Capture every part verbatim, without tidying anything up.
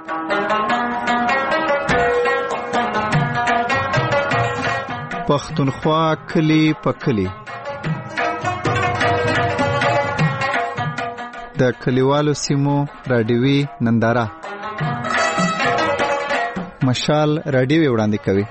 پښتونخوا کلی په کلی. د کلیوالو سیمو رادیوي ننداره مشال رادیوي وړاندې کوي.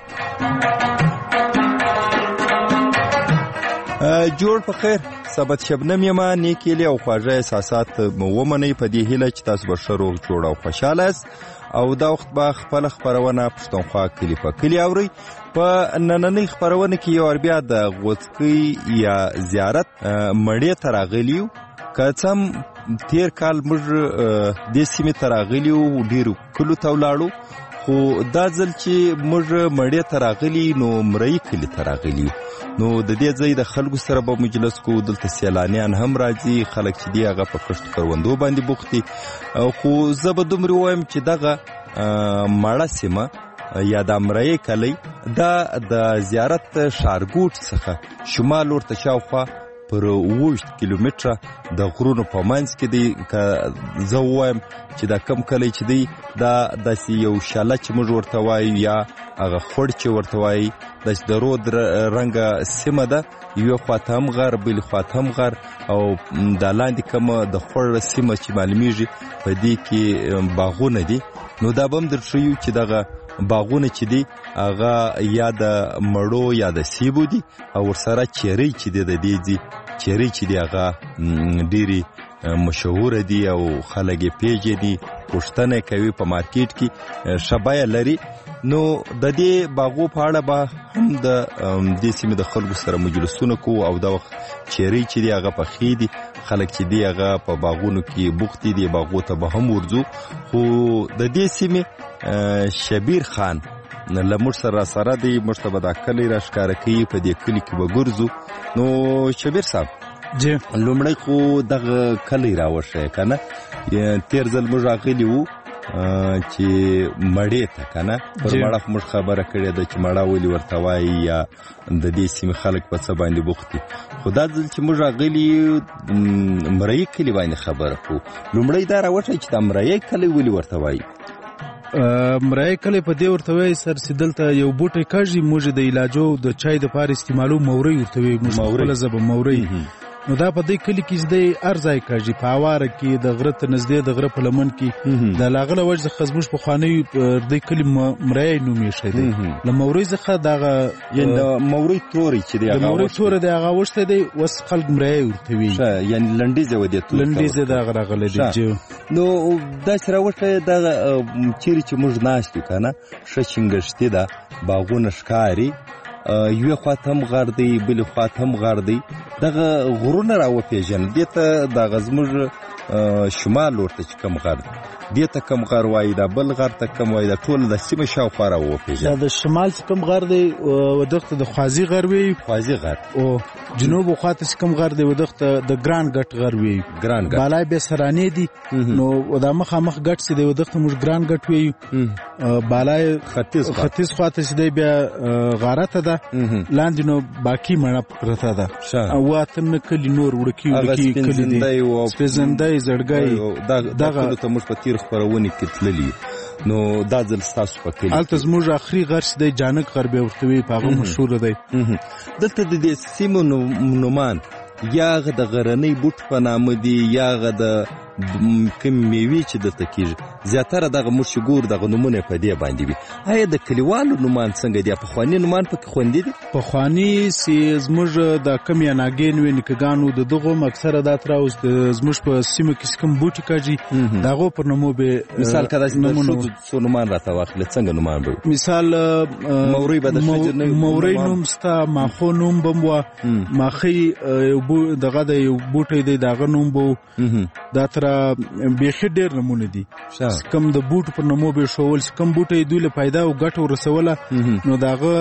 جوړ په خیر، سبت شبنم یما نیکیلی او خواږه احساسات مو ومنئ په دې هیله چې تاسو به ښه روغ جوړ او خوشحاله یاست. او دا وخت به خپله خپرونه پښتونخوا کلی په کلی اورئ. په نننۍ خپرونه کې یو بیا د غوڅکۍ یا زیارت مړې ته راغلي یو. که څه هم تېر کال موږ دې سیمې ته راغلي یو، ډېرو کلو ته ولاړو، خو دا ځل چې موږ مړې ته راغلي نو مرۍ کلي ته راغلي یو. نو د دې ځای د خلکو سره به مجلس کو. دلته سیلانیان هم راځي، خلک چې دی هغه په کښت کروندو باندې بوخت دي. خو زه به دومره ووایم چې دغه مړه سیمه یا د مرۍ کلی دا د زیارت ښارګوټ څخه شمال ورته شاوخوا پر اوویشت کیلومتره د غرونو په منځ کې دی. که زه ووایم چې دا کم کلی چې دی دا داسې یو شاله چې موږ ورته وایو یا هغه خوړ چې ورته وایي، داسې د رود رنګه سیمه ده. یوې خواته هم غر، بلې خواته هم غر، او دا لاندې کومه د خوړ سیمه چې معلومیږي په دې کې باغونه دي. نو دا به هم درښیو چې دغه باغونه چې دي هغه یا د مړو یا د سیبو دي، او ورسره چیرۍ چې دی د دې دي چیرۍ چې دی هغه ډېرې مشهوره دي او خلک یې پیژني، پوښتنه کوي، په مارکیټ کې ښه بیه لري. نو د دې باغو په اړه به هم د دې سیمې د خلکو سره مجلسونه کوو. او دا وخت چیرۍ چې دی هغه پخې دي، خلک چې دی هغه په باغونو کې بوخت دي، باغو ته به هم ورځو. خو د دې سیمې شبیر خان له موږ سره سره دی، موږ ته به دا کلی را ښکاره کوي، په دې کلي کې به ګرځو. نو شبیر صاحب جی لومړی خو دغه کلی راوښیه که نه. تېر ځل موږ راغلي وو چې مړې ته که نه، پر مړه خو موږ خبره کړې ده چې مړه ولې ورته وایي یا د دې سیمې خلک په څه باندې بوخت دي. خو دا ځل چې موږ راغلي مرۍ کلي باندې خبره کوو. لومړی دا راوښیه چې دا مرۍ کلی ولې ورته وایي؟ مرۍ کلی په دې ورته وایي سر چې دلته یو بوټی کاږي، موږ د علاجو د چای دپاره استعمالو مورۍ ورته وایي، موږ خپله ژبه مورۍ. نو دا په دې کلي کې چې دی هر ځای کاږي، په هواره کې، د غره ته نږدې، د غره په لمن کې. د لاغه له وجې څخه زموږ پخوانی دې کلي مرۍ نوم ایښی دی. له مورۍ څخه دغه یعنې د مورۍ توری چې دی د مورۍ توری دی هغه اوښتی دی، اوس خلک مرۍ ورته وایي. یعنې لنډیزه و دې تور لنډیزه دغه راغلی دی. نو داسې راوښیه دغه چیرې چې موږ ناست یو که نه، ښه چنګښتي ده، باغونه ښکاري، یوې خواته هم غر دی، بلې خواته هم غر دی. دغه غرونه را وپېژنه. دې ته دغه زموږ شمال ورته چې کوم غر دی دې ته کوم غر وایي، دا بل غر ته کوم وایي، دا ټول د سیمې شاوخوا را وپېژنه. دا د شمال چې کوم غر دی ودغه ته د خوازي غر وایي. خوازي غر. او جنوب خواته چې کوم غر دی ودغه ته د ګران ګټ غر وایي. ګران ګټ بالای به سرانې دي. نو دا مخامخ ګټ چې دی ودغه ته موږ ګران ګټ وایو. بالای ختیځ ختیځ خواته چې دی بیا غارته ده، لاندې نو باقي مړه پرته ده. او اتم کلی نور وړکی وړکی کلی دی، سپېزندی، زړګی. دغه ته موږ په تیر خپرونې کې تللي. نو دا ځل ستاسو په کلي هلته زموږ اخري غر چې دی جانک غر بیا ورته وایي، په هغه مشهوره دی. دلته د دې سیمو نومان یا هغه د غرنۍ بوټ په نامه دي، یا هغه د کوم میوې چې دلته کېږي، زیاتره دغه موږ چې ګورو دغه نومونه په دې باندې وي. آیا د کلیوالو نومان څنګه دي؟ پخواني نومان پکې خوندي دي؟ پخواني چې زموږ د کوم یاناګین وي، نیکهګانو، د دغو اکثره دا تر اوس زموږ په سیمه کې کوم بوټي کاږي د هغو پر نومو به مثال که داسې د ښځو څو نومان راته واخلې، څنګه نومان به وي؟ مثال مورۍ به د ښځې نه وي؟ مورۍ نوم سته، ماخو نوم به م وه، ماخۍ دغه د یو بوټی دی د هغه نوم به و. دا تر بیخي ډېر نومونه دي. کم د بوټ پر نومو به ښول، کم بوټی دوی له پیدا او ګټه ورسوله، نو د هغه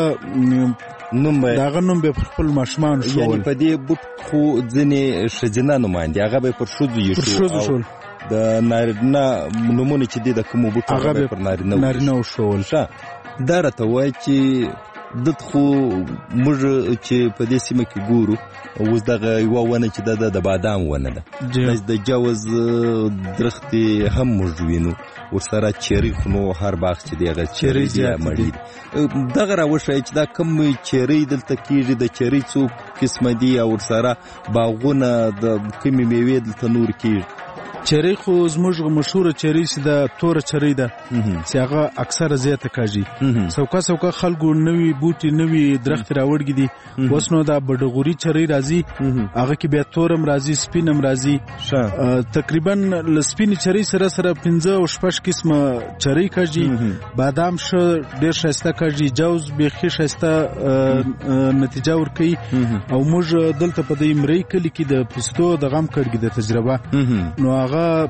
نوم به د هغه نوم به پر خپل ماشومانو ښول. یعنې په دې بوټ خو ځینې ښځینه نومان دي، هغه به یې پر ښځو ایښول. د نارینه نومونه چې دي د کومو بوټو هغه به پر نارینه نارینه وښول. دا راته وایي چې دته خو موږ چې په دې سیمه کې ګورو اوس دغه یوه ونه چې ده د بادام ونه ده د جوز درختې هم موږ وینو ورسره چیري خو نو هر باغ چې دی هغه چیري دی مړي دغه راوښایي چې دا کوم چیري دلته کېږي د چیري څو قسمه دي او ورسره باغونه د کومې میوې دلته نور کېږي چیري خو زموږ مشهوره چیري چې د توره چیري ده چې هغه اکثره زیاته کاږي سوکا سوکا خلکو نوي بوټي نوي درخت راوړګي دي اوس نو دا بډغوري چیري راځي هغه کې بیا تورم راځي سپینم راځي تقریبا لسپینی چیري سره سره پنځه او شپږ قسمه چیري کاږي بادام ش ډیر شایسته کاږي جوز بيخي شایسته نتیجه ورکوي او موږ دلته په دې مری کلی کې د پستو د غم کړګي د تجربه نو هغه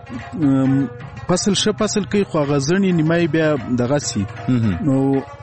فصل ش فصل کوي خو هغه ځنی نیمای بیا دغه سي نو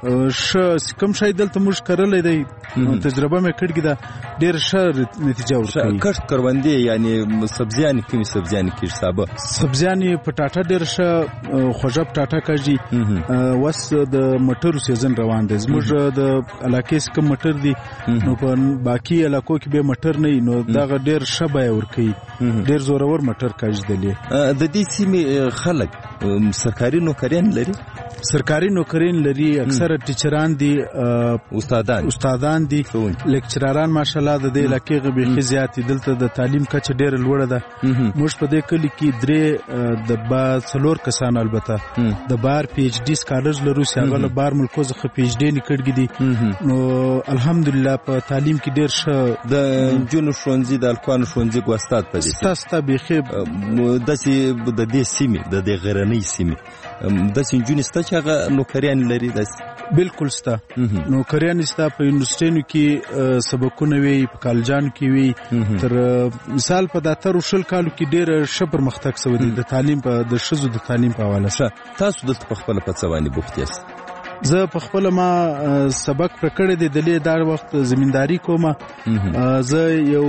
ش کوم شای دلته موږ کړلې دی نو تجربه مې کړګی دا ډیر ښه نتیجه ورکړي کښت کروندې یعنی سبزیان کومي سبزیان کې حسابه سبزیان پټاټا ډیر ښه خوږه پټاټا کاږي وس د مټر سیزن روان دی زموږ د علاقې کوم مټر دي نو په باقي علاقو کې به مټر نه نو دا ډیر ښه بای ورکړي ډیر زورور مټر کاږي دلی د دې سیمې خلک سرکاري نوکریان لري سرکاري نوکریان لري اکثره ټیچران دي استادان استادان دي لیکچراران ماشاءالله د دې علاقې غبي زیات دلته د تعلیم کچه ډیر لوړه ده موږ په دې کلی کې درې د با څلور کسان البته د بار پی ایچ ډی سکالرز لرو چې هغه بار ملکو څخه پی ایچ ډی نکړګي دي نو الحمدلله په تعلیم کې ډیر ښه د جنو شونځي د الکوان شونځي کو استاد په دې تاسو به داسې د دې سیمې د دې غرنۍ سیمې داسې جنو ستا چې هغه نوکریان لري داسې بالکل ستا نوکریان ستا په یونیورسيټونو کې سبقونه وي په کالجان کې وي تر مثال په داتر شل کالو کې ډېر ښه پرمختګ شوی دی د تعلیم په د ښځو د تعلیم په حواله سره تاسو دلته په خپله په څه باندې بوخت یاست زه په خپل ما سبق پر کړی دی د لې دار وخت زمینداری کوم زه یو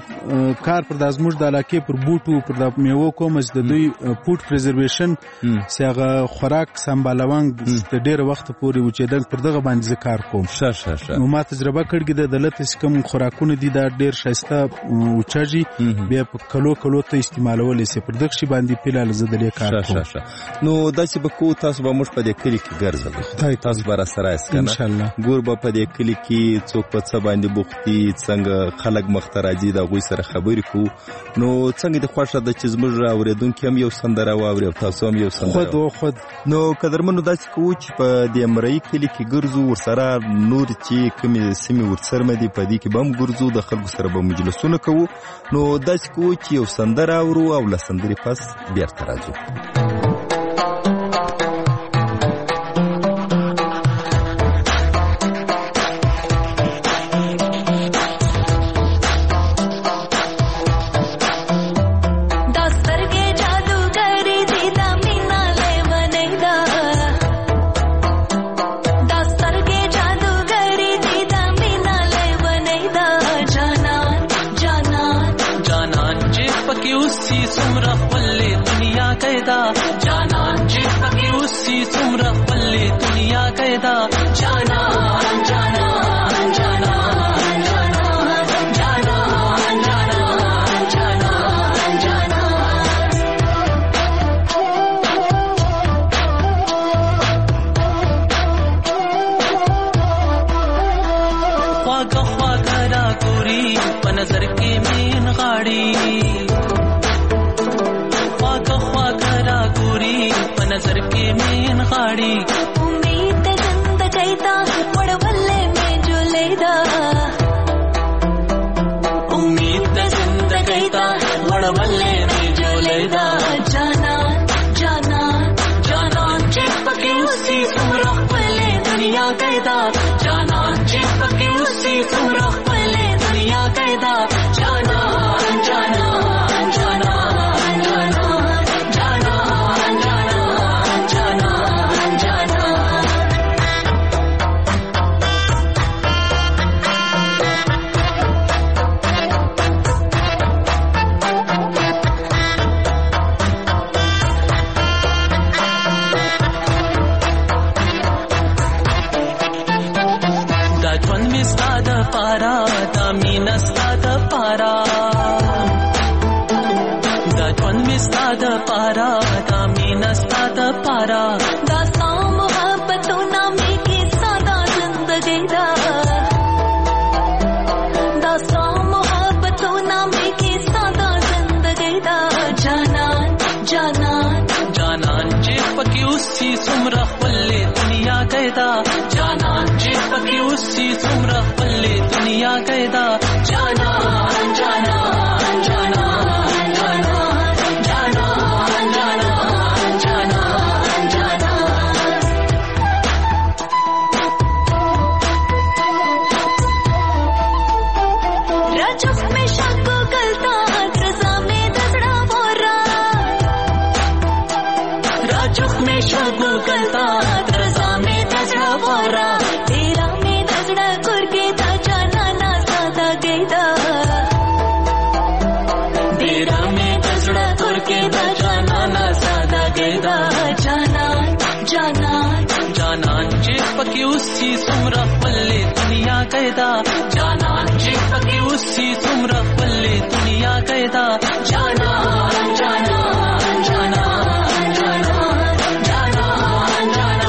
کار پر د ازموږ د علاقې پر بوټو پر د میوو کوم چې د دوی فود پریزرویشن سیغه خوراک سمبالوانګ د ډیر وخت پورې وچېدل پر دغه باندې ذکر کوم شه شه شه نو ما تجربه کړګی د دلته کوم خوراکونه دي دا ډیر شایسته اوچاږي بیا په کلو کلو ته استعمالول شي پر دغه شی باندې پیلال زه د لې کار کوم شه شه نو داسې به کو تاسو به موږ په دې کلی کې ګرځو تاسو به راسره یاست ان شاء الله ګور به په دې کلی کې څوک په څه باندې بوختي څنګه خلک مخ ته راځي د هغوی سره خبرې کوو نو څنګه د خوښه ده چې زموږ اورېدونکي هم یو سندره واوري او تاسو هم یو سندره خود او خود نو قدرمنو داسې کوو چې په دې مرۍ کلي کې ګرځو ورسره نور چې کومې سیمې ورڅرمه دي په دې کې به هم ګرځو د خلکو سره به مجلسونه کوو نو داسې کوو چې یو سندره اورو او له سندرې پس بیرته راځو پارا دا مینا ستا د پارا دا ژوند مې ستا د پارا دا مینا ستا د پارا دا ستا محبتونه مې کیسه دا زندګۍ ده دا ستا محبتونه مې کیسه دا زندګۍ ده جانان جانان جانان چې پکې اوسې څومره خپلې دنیا قیدا جانان چې پکې اوسې څومره خپلې دنیا قیدا جانان جانان جانان جانان جانان جانان جانان راجخ میں شک گلتا رضا میں دزڑا بورا راجخ میں شک گلتا رضا میں دزڑا بورا تیرا میں دزڑا گر کے دا جانا نا سادا گئی دا تیرا میں دزڑا گر کے دا جانا نا سادا گئی دا جانان جانان جانان چې پکې اوسې څومره خپلې دنیا قیدا جانان چې پکې اوسې څومره خپلې دنیا قیدا جانان جانان جانان جانان جانان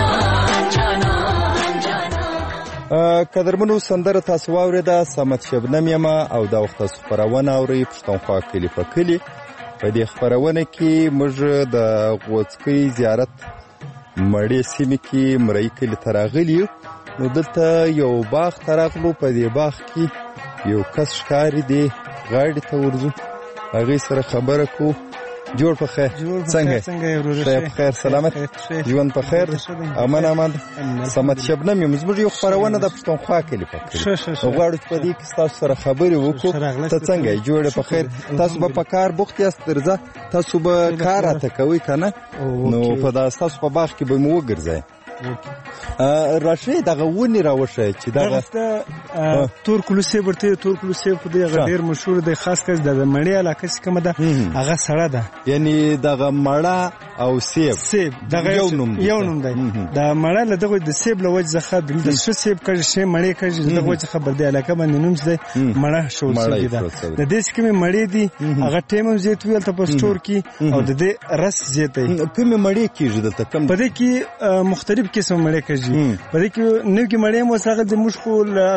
جانان جانان قدرمنو سندره تاسو واورېده صمد شبنم یمه او دا وخت تاسو خپرونه اورئ پښتونخوا کلي په کلي په دې خپرونه کې موږ د غوڅکۍ زیارت مړې سیمې کې مرۍ کلي ته راغلي یو نو دلته یو باغ ته راغلو په دې باغ کې یو کس ښکاري دی غاړې ته ورځو هغې سره خبره کوو جوړ په خیر څنګه خیر په خیر سلامت ژوند په خیر امان امان صمد شبنم یم زموږ یو خپرونه د پښتونخوا کلي په کلي غواړو چې په دې کې ستاسو سره خبرې وکړو ته څنګه یې جوړ په خیر تاسو به په کار بوخت یاست درځه تاسو به کار راته کوئ که نه نو په دا ستاسو په باغ کې به مو وګرځئ راشئ دغه ونې راوښیه چې دغه تور کلوسیب ورته تور کلوسیب په دې هغه ډېر مشهور دی خاص کر د مړې علاقه چې کومه ده هغه سړه ده یعنی دغه مړه او سیب سیب دغه یو نوم دی یو نوم دی دا مړه له دغه د سیب له وجه څخه د ښه سیب کړي شی مړې کړي دغه وجه خبر دی علاقه باندې نوم دی مړه شو سیب ده د دې چې کومه مړې دي هغه ټیم هم زیات ویل ته په سٹور کې او د دې رس زیات دی کومه مړې کېږي د کم په دې کې مختلف قسم مړې کېږي په دې کې نو کې مړې مو څنګه د مشکو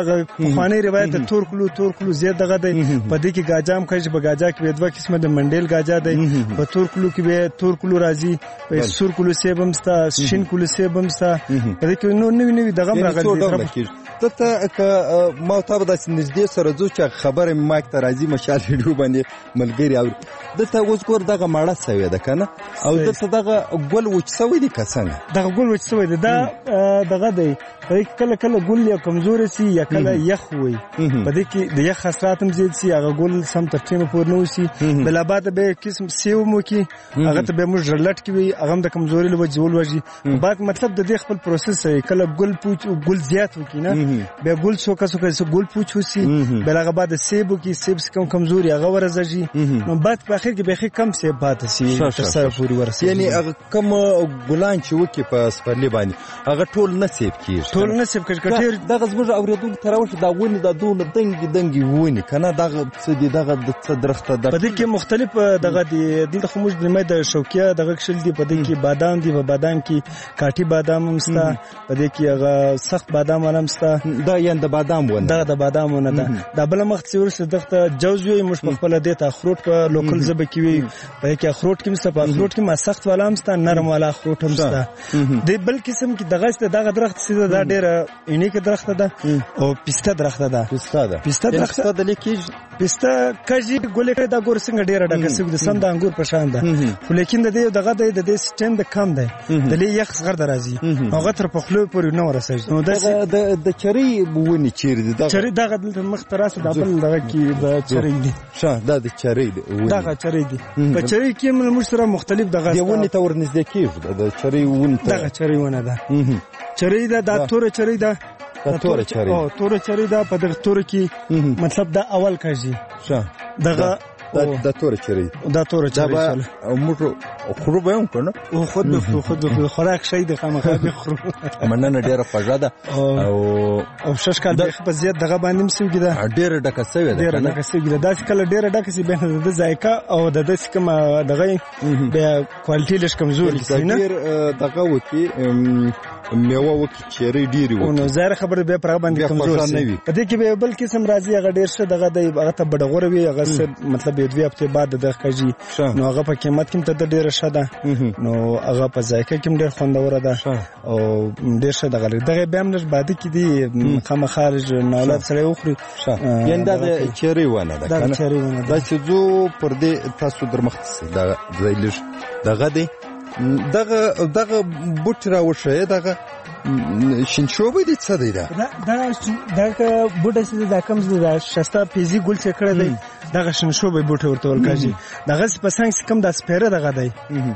خواني روایت د تور کلو تور کلو زیات دغه دی په دې کې گاجام کېږي په گاجا کې دوه قسمه د منډیل گاجا دی په تور کلو کې به تور کلو راځي په سور کلو سیب هم ستا شین کلو سیب هم ستا په دې کې نو نوی نوی دغه راغلي ته که ما ته به داسې نږدې سره ځو چې خبره مې مایک ته راځي مشال ریډیو باندې ملګري اوري دلته اوس ګور دغه مړه سوې ده که نه او دلته دغه ګل وچ سوی دی که څنګه دغه ګل وچ سوی دی دا دغه دی په دې کې کله کله ګل یا کمزورې سي یا کله یخ وي په دې کې د یخ خاصرات هم زیات سي هغه ګل سم تر ټیمه پورې نه وسي بل بعد به قسم سیو مو کې هغه ته به موږ رلټ کې وي هغه د کمزوري له وجه ولوږي بعد مطلب د دې خپل پروسس دی کله ګل پوچ ګل زیات وکي نه به ګل څوکه څوکه ګل پوچ وسي بل هغه بعد سیب کې سیب کم کمزوري هغه ورزږي نو بعد په اخر کې به کم سیب پاتې سي تر سره پورې ورسي یعنی هغه کوم ګلان چې وکي په سپرلی باندې هغه ټول نه سیب کیږي ټول نه سیب کیږي کټیر دغه زموږ اوریدونکو ته راوښه دا ونې دا دونه دنګي دنګي ونې کنه دغه څه دي دغه د څه درخته ده په دې کې مختلف دغه دي د خموش د مې د شوکیا دغه شل دي په دې کې بادام دي په بادام کې کاټي بادام هم ستا په دې کې هغه سخت بادام هم ستا دا یان د بادام ونه دا د بادام ونه ده دا بل مخ چې ورسره دغه جوز وي مش په خپل د ته خروټ په لوکل زبه کې وي په کې خروټ کې مست په خروټ کې ما سخت والا هم ستا نرم والا خروټ هم ستا د بل قسم کې دغه ست دغه درخت سیده دا ډیره یونیک درخت ده او پسته درخت ده پسته ده پسته درخت ده لیکي پسته کجی ګولې کړه دا ګور څنګه ډیره ډکه سګ د سند انګور په شان ده خو لیکن د دې دغه د دې سټند کم ده د لې یخ صغر درازي هغه تر په خلو پورې نه ورسېږي نو د د چری بونی چیر دي دا چری دغه د مخ تراسه د بل دغه کې د چری دي شه دا د چری دي دغه چری دي په چری کې موږ سره مختلف دغه دی ونی ته ورنږدې کیږي د چری ون دغه چری ونه ده چری ده د تور چری ده تور چری او تور چری ده په دغه تور کې مطلب دا اول کاږي شه دغه دا توره چرې دا توره چرې دا به موږ خورو به هم کنه او خود به خود به خوراک شي د خامخا به خورو مننه ډیره خوږه ده او او شش کال به په زیات دغه باندې مسوګی ده ډیره ډکه سوی ده ډیره ډکه سوی ده داسې کله ډیره ډکه سي به د ذایقه او د داسې کوم دغه به کوالټي لږ کمزوري سي نه ډیر دغه وتی میوه وکي چیرې ډیری وکي نو زهر خبره به پر باندې کمزور سي په دې کې به بل قسم راځي هغه ډیر څه دغه د هغه ته بډغوره وي هغه مطلب یو دوی هفته بعد د کجی نو هغه په قیمت کې ته ډیره شاده نو هغه په ذایقه کې ډیر خوندور ده او ډیر څه دغه دغه به هم نش بعد کې دی خامہ خارج نولاد سره وخوري یان دا چیرې ونه ده دا چیرې ونه دا چې زو پر دې تاسو درمخته دا زایلش دغه دی دغه دغه بوټ راوشه دغه شینشوبه دي څه دی دا دا دغه بوټ چې دا کم زده شسته پیزي ګل څخه کړه دی دغه شینشوبه بوټ ورته ولکاږي دغه په څنګه کم د سپیره دغه دی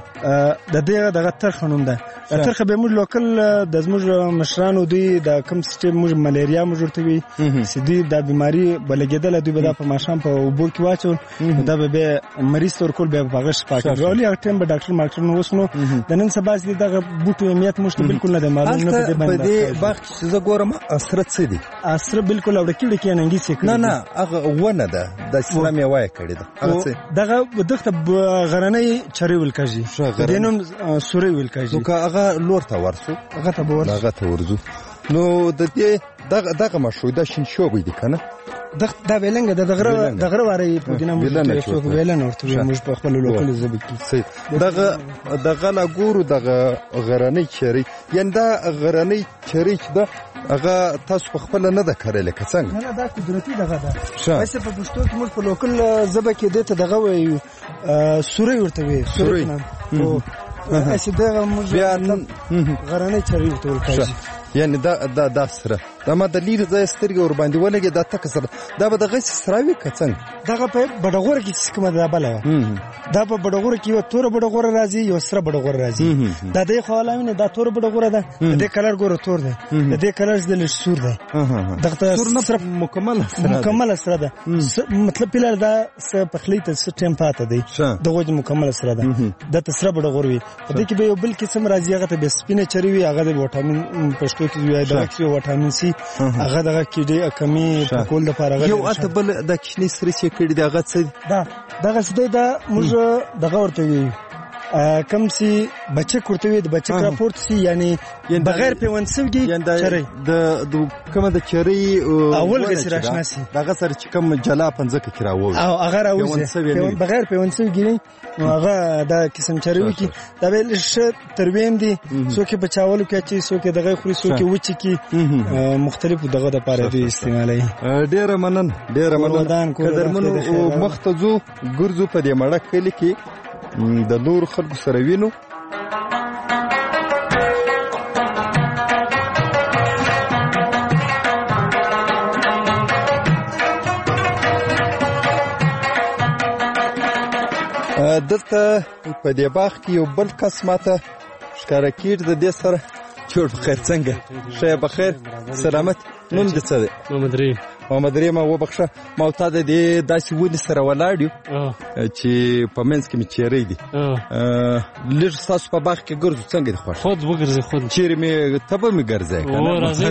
د دې دغه ترخ نوم ده ترخ به موږ لوکل د زموږ مشرانو دوی د کم سیستم موږ ملیریا موږ ورته وي سدي د بیماری بلګیدل دوی به په ماشام په وبو کې واچول دا به مریض تر کول به بغش پاکي ولې هغه ټیم به ډاکټر ماکټر نو وسنو د نن سبا چې دغه بوټو اهمیت مشته بالکل نه دی معلوم نه په دې باغ چې زه ګورم اثر څه دی اثر بالکل اورکې کې ننګي څه نه نه هغه ونه ده د اسلام یې وای کړی ده هغه څه دغه دغه غرنۍ چری ولکږي دینم سوري ولکږي نو که هغه لور ته ورسو هغه ته ورسو هغه ته ورزو نو د دې دغه دغه مشروع ده شینشوبه دي کنه دغه دا ویلنګ د دغه دغه واره په دینه موږ ته ویلنګ ورته موږ په خپل لوکل زبې کې دغه دغه لا ګورو دغه غرنۍ چری یان دا غرنۍ چری چې ده هغه تاسو په خپل نه ده کړل که څنګه نه دا قدرتي دغه ده وایسه په پښتو کې موږ په لوکل زبې کې دته دغه وایو سوري ورته وي سوري او اسی دغه موږ غرنۍ چری ورته ورکړي یعنی دا دا دا سره دا ما د لیر ځای سترګې ور باندې ولګي دا تک سره دا به دغه سراوي کڅنګ دغه په بډغور کې کومه دا بل دا په بډغور کې یو تور بډغور راځي یو سره بډغور راځي دا د خوالاوینه دا تور بډغور ده د کلر ګور تور ده د دې کلر د لږ سور ده دغه سور نه مکمل مکمل سره ده مطلب پیلر دا په خلیته سټیم پاته دی دغه مکمل سره ده د تسره بډغور وي په دې کې به یو بل قسم راځي هغه ته به سپینه چری وي هغه د وټامین پښتو کې وي دا کې وټامین سي هغه دغه کې ډېر کمی په کول لپاره یو اته بل د کشنی سری چې کړي دغه څه دا دغه څه دا موږ دغه ورته وي کم سي بچک ورته وي د بچک راپورت سي یعنی بغیر پیوندسوږي چری د کومه د چری اول غسی راشنا سي دغه سره چې کوم جلا پنځکه کې راووي او هغه راوځي بغیر پیوندسوږي هغه دا قسم چری وي دا ویل ش ترویم دي څوک بچاولو کې چې څوک دغه خوري څوک وچی کې مختلف دغه د پاره دي استعمالي ډیره منن ډیره منن قدرمنو مختزو ګرځو په دې مړه کلی کې د نور خلکو سره وینو دلته په دې باغ کې یو بل کس ماته ښکاره کېږي د دې سره جوړ بخیر څنګه ښه بخیر سلامت نوم دې څه دی محمد رحیم محمد رحیم وبخښه ما ته د دې داسې ونې سره ولاړ یو چې په منځ کې مې چیرې دي لږ ستاسو په باغ کې ګرځو څنګه دې خوښ خود وګرځئ خود چیرې مې ته به مې ګرځې که نه راځئ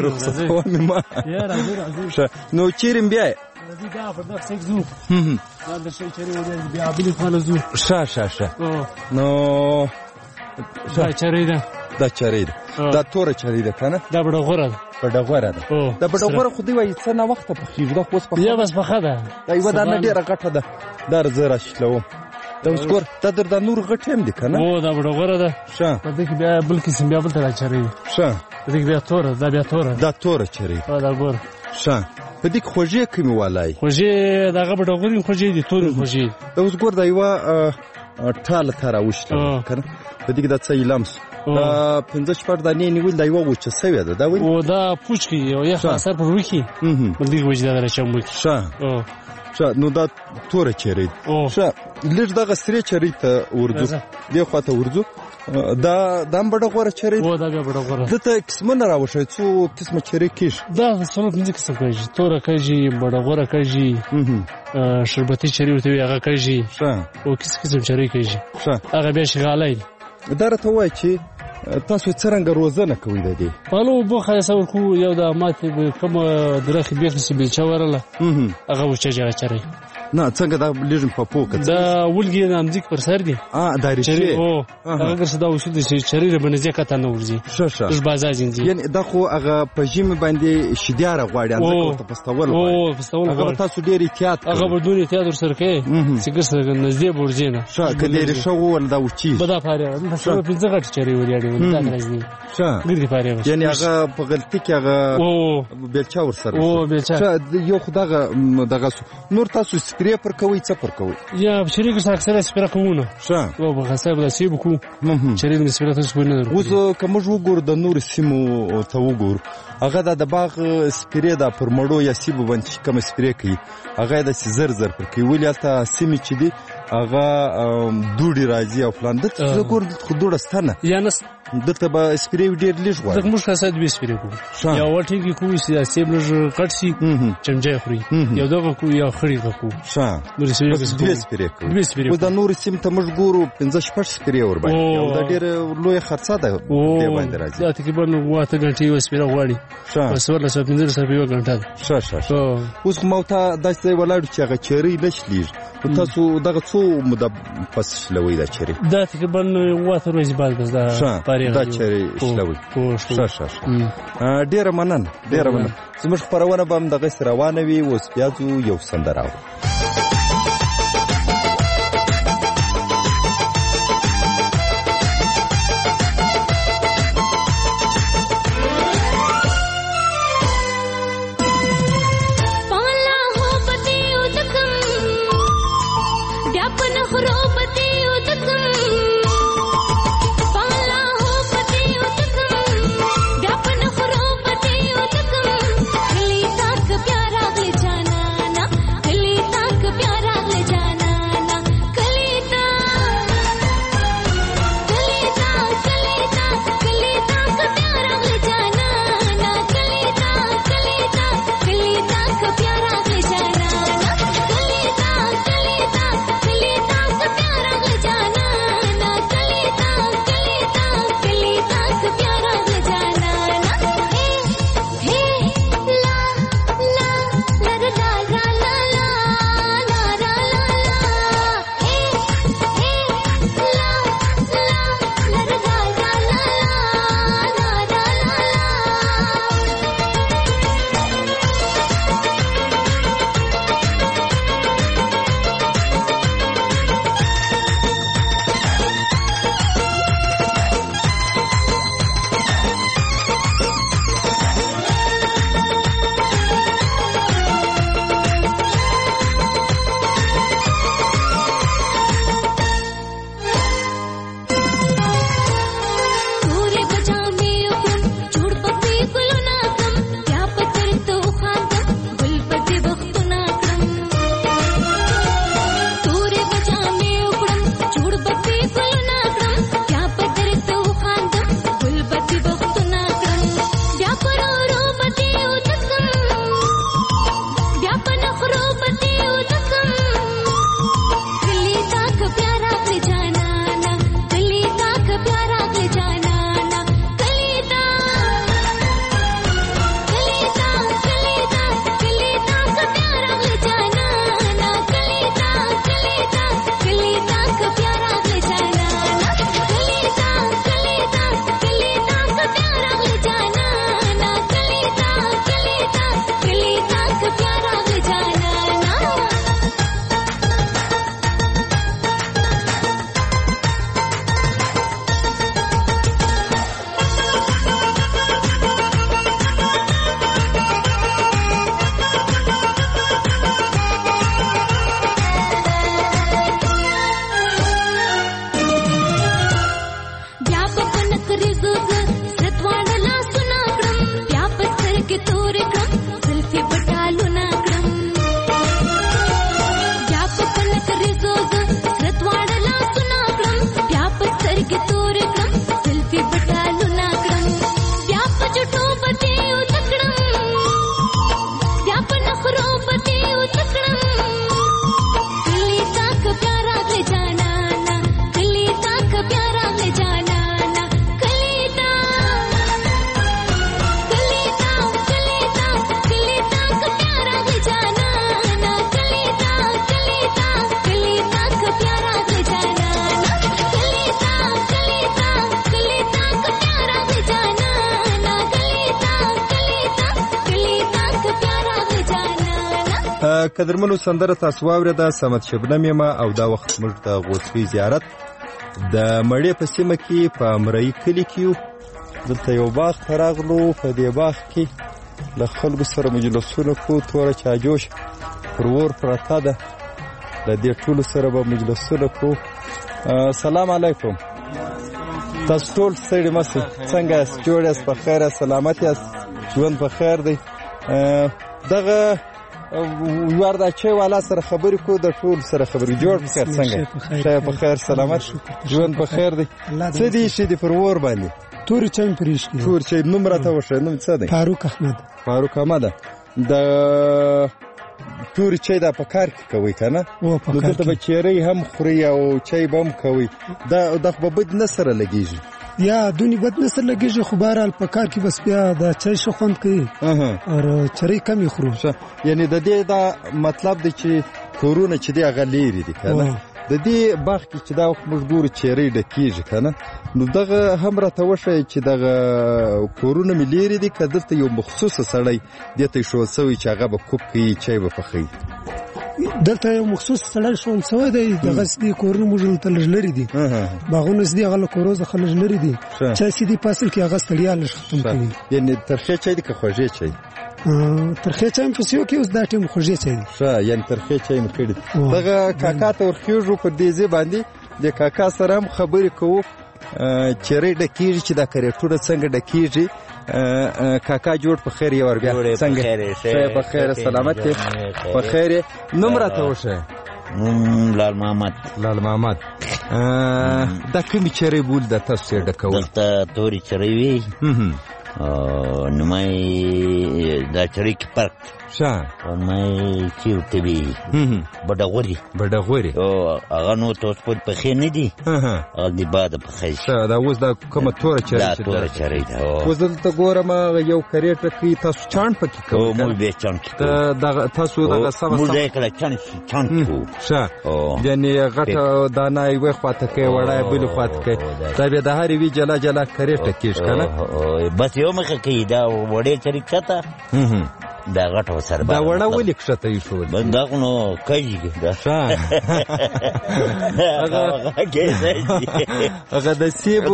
راځئ نو چیرې مې بیایې دا په دغه څنګه زو دا د شي چیرې ودې بیا بلې خانه زو ښه ښه ښه نو دا چیرې ده دا چیرې ده دا توره چیرې ده کنه دا بډغوره ده بډغوره ده دا بډغوره خو دی وایي څه نه وخت په خېږي دا اوس په یا بس پخه ده دا یو دا نه ډیره غټه ده دا زه راشلوم دا اوس ګور دا در د نور غټ هم دي کنه او دا بډغوره ده ښه په دې کې بیا بل قسم بیا بل ته چیرې ښه په دې کې بیا توره دا بیا توره دا توره چیرې دا ګور ښه په دې کې خوږې کومې والای خوږې دغه بډغورې خوږې دي تورې خوږې دا اوس ګور دا یوه ټاله ته راوشته کنه په دې کې دا څه لمس دا پنځه شپږ دانې نیول دا یوه وچه سوې ده دا وایي او دا پوچ کې یو یخ اثر پر وکي په دې وجه دا راچم وکي ښه ښه نو دا توره چیرې ښه لږ دغه سرې چیرې ته ورځو دې خواته ورځو دا دا هم بډه غوره چرې او دا بیا بډه غوره دته قسمونه راوښیي څو قسمه چرې کېږي دا څلور پنځه قسم کېږي توره کېږي بډه غوره کېږي شربتي چرې ورته وي هغه کېږي او کس قسم چرې کېږي هغه بیا شغالی دا راته ووایه چې تاسو څرنګه روزنه کوئ د دې پالو اوبه ښایسته ورکوو یو د ماتې کومه درخې بیخې چې بیلچه ورله هغه ورچېږي هغه چرې نه څنګه دا لږ په پوکه دا ولګي د امځیک پر سر دي ا دا ریشې او هغه ګرځي دا اصول دي چې چرې باندې ځکه ته نه ورځي ښه ښه اوس بازار ځي یعنی دا خو هغه په ژمي باندې شیداره غواړي انځکه ته پستول او پستول هغه تاسو ډیر احتیاط هغه بدون احتیاط ورسره کوي چې ګرځي نږدې ورځي نه ښه کله ریشو ول دا وچی بدا پاره دا څو پنځه غټ چرې وریاړي دا راځي ښه ګرځي پاره یعنی هغه په غلطي کې هغه او بیلچا ورسره او بیلچا یو خدغه دغه نور تاسو سپری پر کوي څه پر کوي یا شریک سره اکثر سپری کوونه ښه او په حساب د سیب کو شریک سپری تاسو نه اوس کوم جو ګور د نور سیمو ته وګور هغه د باغ سپری د پر مړو یا سیب باندې کوم سپری کوي هغه د زر زر پر کوي ولته سیمه چې دی هغه دوړي راځي او پلان د څه ګور خودوړه ستنه یا نس دته به سپری ډیر لږ غواړي دغه موږ خاصه دوی سپری کو یا ورټی کې کوی سیاسي بلج کټ سي چمچه خوري یو دغه کو یا خړی کو ښه نور سپری کو دوی سپری کو دوی سپری د نور سیم ته موږ ګورو پنځه شپږ سپری ور باندې یو د ډیر لوی خرڅه ده دی باندې راځي دا تقریبا واته غنټي و سپری غواړي ښه وسور له پنځه سپری و غنټه ښه ښه اوس مو ته داسې ولاړ چې هغه چری نشلیږ تاسو دغه څو مده پس شلوي دا چری دا تقریبا واته ورځې بعد بس دا پاره دا چری شلوي ښه ښه ډیره مننه ډیره مننه زموږ خبرونه به هم دغه روانه وي اوس بیا یو سندره प्यारा बेचाना ना قدرمنو سندره تاسو واورېده، صمد شبنم یم او دا وخت موږ د غوڅکۍ زیارت د مړې په سیمه کې په امرایي کلي کې یو. دلته یو باغ ته راغلو، په دې باغ کې له خلکو سره مجلسونه کوو، توره چاجوش پر اور پرته ده، له دې ټولو سره به مجلسونه کوو. سلام علیکم، تاسو ټول ستړي مه شئ، څنګه یاست؟ جوړ یاست؟ په خیر یاست؟ سلامت یاست؟ ژوند په خیر دی؟ دغه یوار دا چای والا سره خبرې کوو، د ټول سره خبرې. جوړ په خیر؟ څنګه شای په خیر؟ سلامت؟ ژوند په خیر دی؟ څه دي ایښي دي پر اور باندې؟ تورې چای پرې ایښي. تور چای. نوم راته وښیه، نوم څه دی؟ فاروق احمد. فاروق احمد. د تورې چای دا په کار کې کوئ که نه؟ نو دلته به چیرۍ هم خورئ او چای به هم کوئ. دا دا خو به بد نه سره لګېږي؟ یا دونی بد نه سره لګېږي، خو بهرحال په کار کې بس بیا د چای ښه خوند کوي او چرۍ کم یې خورو. یعنې د دې دا مطلب دی چې کورونه چې دی هغه لیرې دي که نه؟ د دې باغ کې چې دا وخت موږ ګورو چیرۍ ډکېږي که نه؟ نو دغه هم راته وښیه چې دغه کورونه مې لیرې دي که دلته یو مخصوصه سړی دې ته ایښول سوی چې هغه به کوب کوي، چای به پخوي؟ دلته یو مخصوص سړی ښوول سوی دی. دغه سدي کورونه موږ دلته لږ لرې دي، باغونه سدي هغه له کورو څخه لږ لرې دي. چای سدي په اصل کې هغه ستړیا لږ ختم کوي. یعنې ترخې چای دی که خوږې چای؟ ترخې چای مې پسې وکړي، اوس دا ټیم خوږې چای دی. ښه، یعنې ترخې چای مې کړي. دغه کاکا ته ورخېږو په دې ځای باندې، د کاکا سره هم خبرې کوو. چیرۍ ډکېږي چې دا کریټونه څنګه ډکېږي. کاکا جوړ په خیر یې ور بیا څنګه؟ ښه په خیر، سلامت یې؟ په خیر یې. نوم راته وښیه. نوم لال محمد. لال محمد. دا کومې چیرۍ بولي دا تاسو یې ډکوئ؟ دلته تورې چیرۍ وي، نومای دا چیرۍ کې فرق ښه، نومای چې ورته وي بډغوري. بډغوري هغه نو ته اوس پورې پخې نه دي، هغه د باده پخې. ښه، دا اوس دا کومه توره چیرۍ؟ دا توره چیرۍ ده. اوس دلته ګورم یو کریټه کې تاسو چاڼ پکې کوئ؟ موږ بیا چاڼ کې کوو. تاسو دغه سمه موږ یې کله چاڼ چاڼ کوو. ښه، یعنې غټه دانه یوې خواته کوئ، وړه یې بلې خواته کوئ، دا بیا د هرې وي جلا جلا کریټه کېږي که نه؟ بس یو مخه کوي، دا وړې چیرۍ کښته، دا غټه ورسره. دا وړه ولې کښته ایښول؟ دا خو نو کږي ده. ښه، هغه د سیبو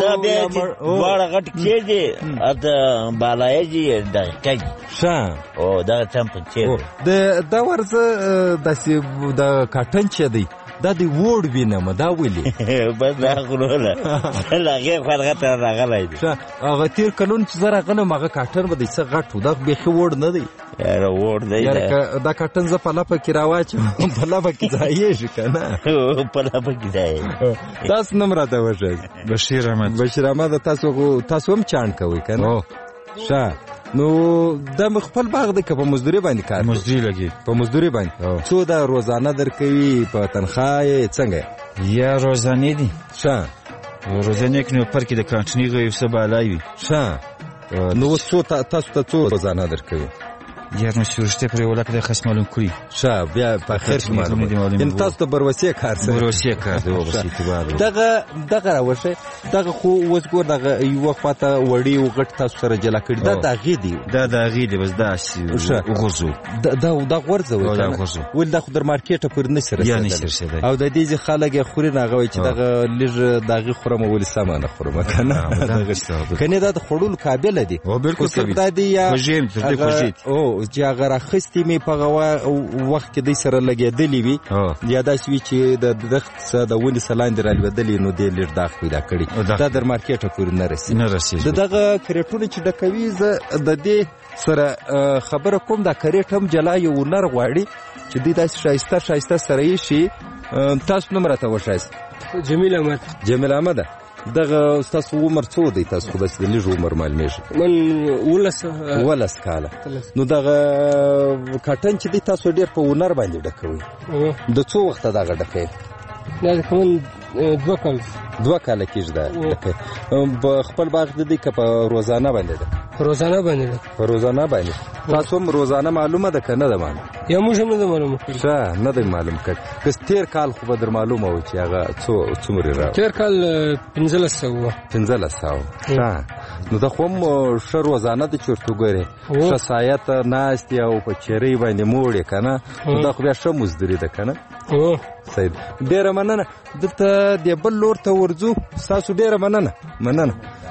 دواړه غټ کېږي، هلته بالایږي دغه کږي. ښه، او دغه څم په څېر دا ورځه داسې د کاټن چې دی دا د ووړ وینم، دا ولې؟ بس دا خو نو له هغې خوا هغه ته راغلی دی. ښه، هغه تېر کلونه چې زه راغلم هغه کاټن به دی څه غټ و، دا بیخي ووړ نه دی. یاره ووړ دی. دا کاټن زه په لپه کې راواچوم، په لپه کې ځایېږي که نه؟ په لپه کې ځایېږي. تاسو نوم راته وښیئ. بشیر احمد. بشیر احمد. تاسو تاسو هم چاڼ کوئ که نه؟ ښه، نو دا خپل باغ دی که په مزدوري باندې کار؟ مزدوري لګي. په مزدوري باندې. څو دا روزانه درکوي؟ په تنخواه یې څنګه؟ یا روزانې دي. ښه، روزانې کې نو پر کې د کانټیني غوي څه بالای وي. ښه، نو اوس څو تاسو ته څو روزانه درکوي؟ یا نو شورشته پر ولاکه د خصم معلوم کړی. ښه، بیا په خیر شي معلوم دي. ان تاسو ته بروسیه کار سره؟ بروسیه کار دی، وبس اعتبار. دغه دغه راوشه، دغه خو اوس ګور دغه یو خواته وړي او غټ تاسو سره جلا کړی، دا دغه دی. دا دغه دی، بس دا سی وغوزو. دا دا غورځوي دا غوزو. ول دا خو در مارکیټه پر نه سره سره. او د دې ځ خلک خوري نه غوي چې دغه لږ دغه خورم ول سامان خورم کنه؟ کنه دا د خړول قابل دی. بالکل دا دی یا وجیم تر دې خوشید. او چې هغه راخستې مې په وخت کې د سره لګېدلې وي، یا داسې وي چې د دښت څخه د ونې څخه لاندې رالوېدلې، نو دې لږ داغ پیدا کړي، دا در مارکېټه پورې نه رسېږي. نه رسېږي. د دغه کریټونه چې ډکوي، زه د دې سره خبره کوم، دا کریټ هم جلا یو نر غواړي چې دوی داسې ښایسته ښایسته سره یې شي. تاسو نوم راته وښایاست؟ جمیل احمد. جمیل احمد. دغه ستاسو عمر څو دی؟ تاسو خو داسې د لږ عمر معلومېږي. من ولس ولس کاله. نو دغه کاټن چې دی تاسو ډېر په هنر باندې ډکوئ، د څو وخته دغه ډکوئ؟ دا کوم دوه کال دوه کاله کېږي دا په خپل باغ د دې که په روزانه باندې ده په روزانه باندې ده په روزانه باندې تاسو هم روزانه معلومه ده که نه ده معلومه یا موږ هم نه ده معلومه ښه نه دی معلوم کړی که تېر کال خو به در معلومه و چې هغه څومرې را تېر کال پنځلس سوه وه پنځلس سوه ښه نو دا خو هم ښه روزانه ده چې ورته وګورې ښه سایه ته ناست یې او په چېرۍ باندې موړ یې که نه نو دا خو بیا ښه مزدوري ده که نه صحیح ډېره مننه دلته دې بل لور ته ورځو ستاسو ډېره مننه مننه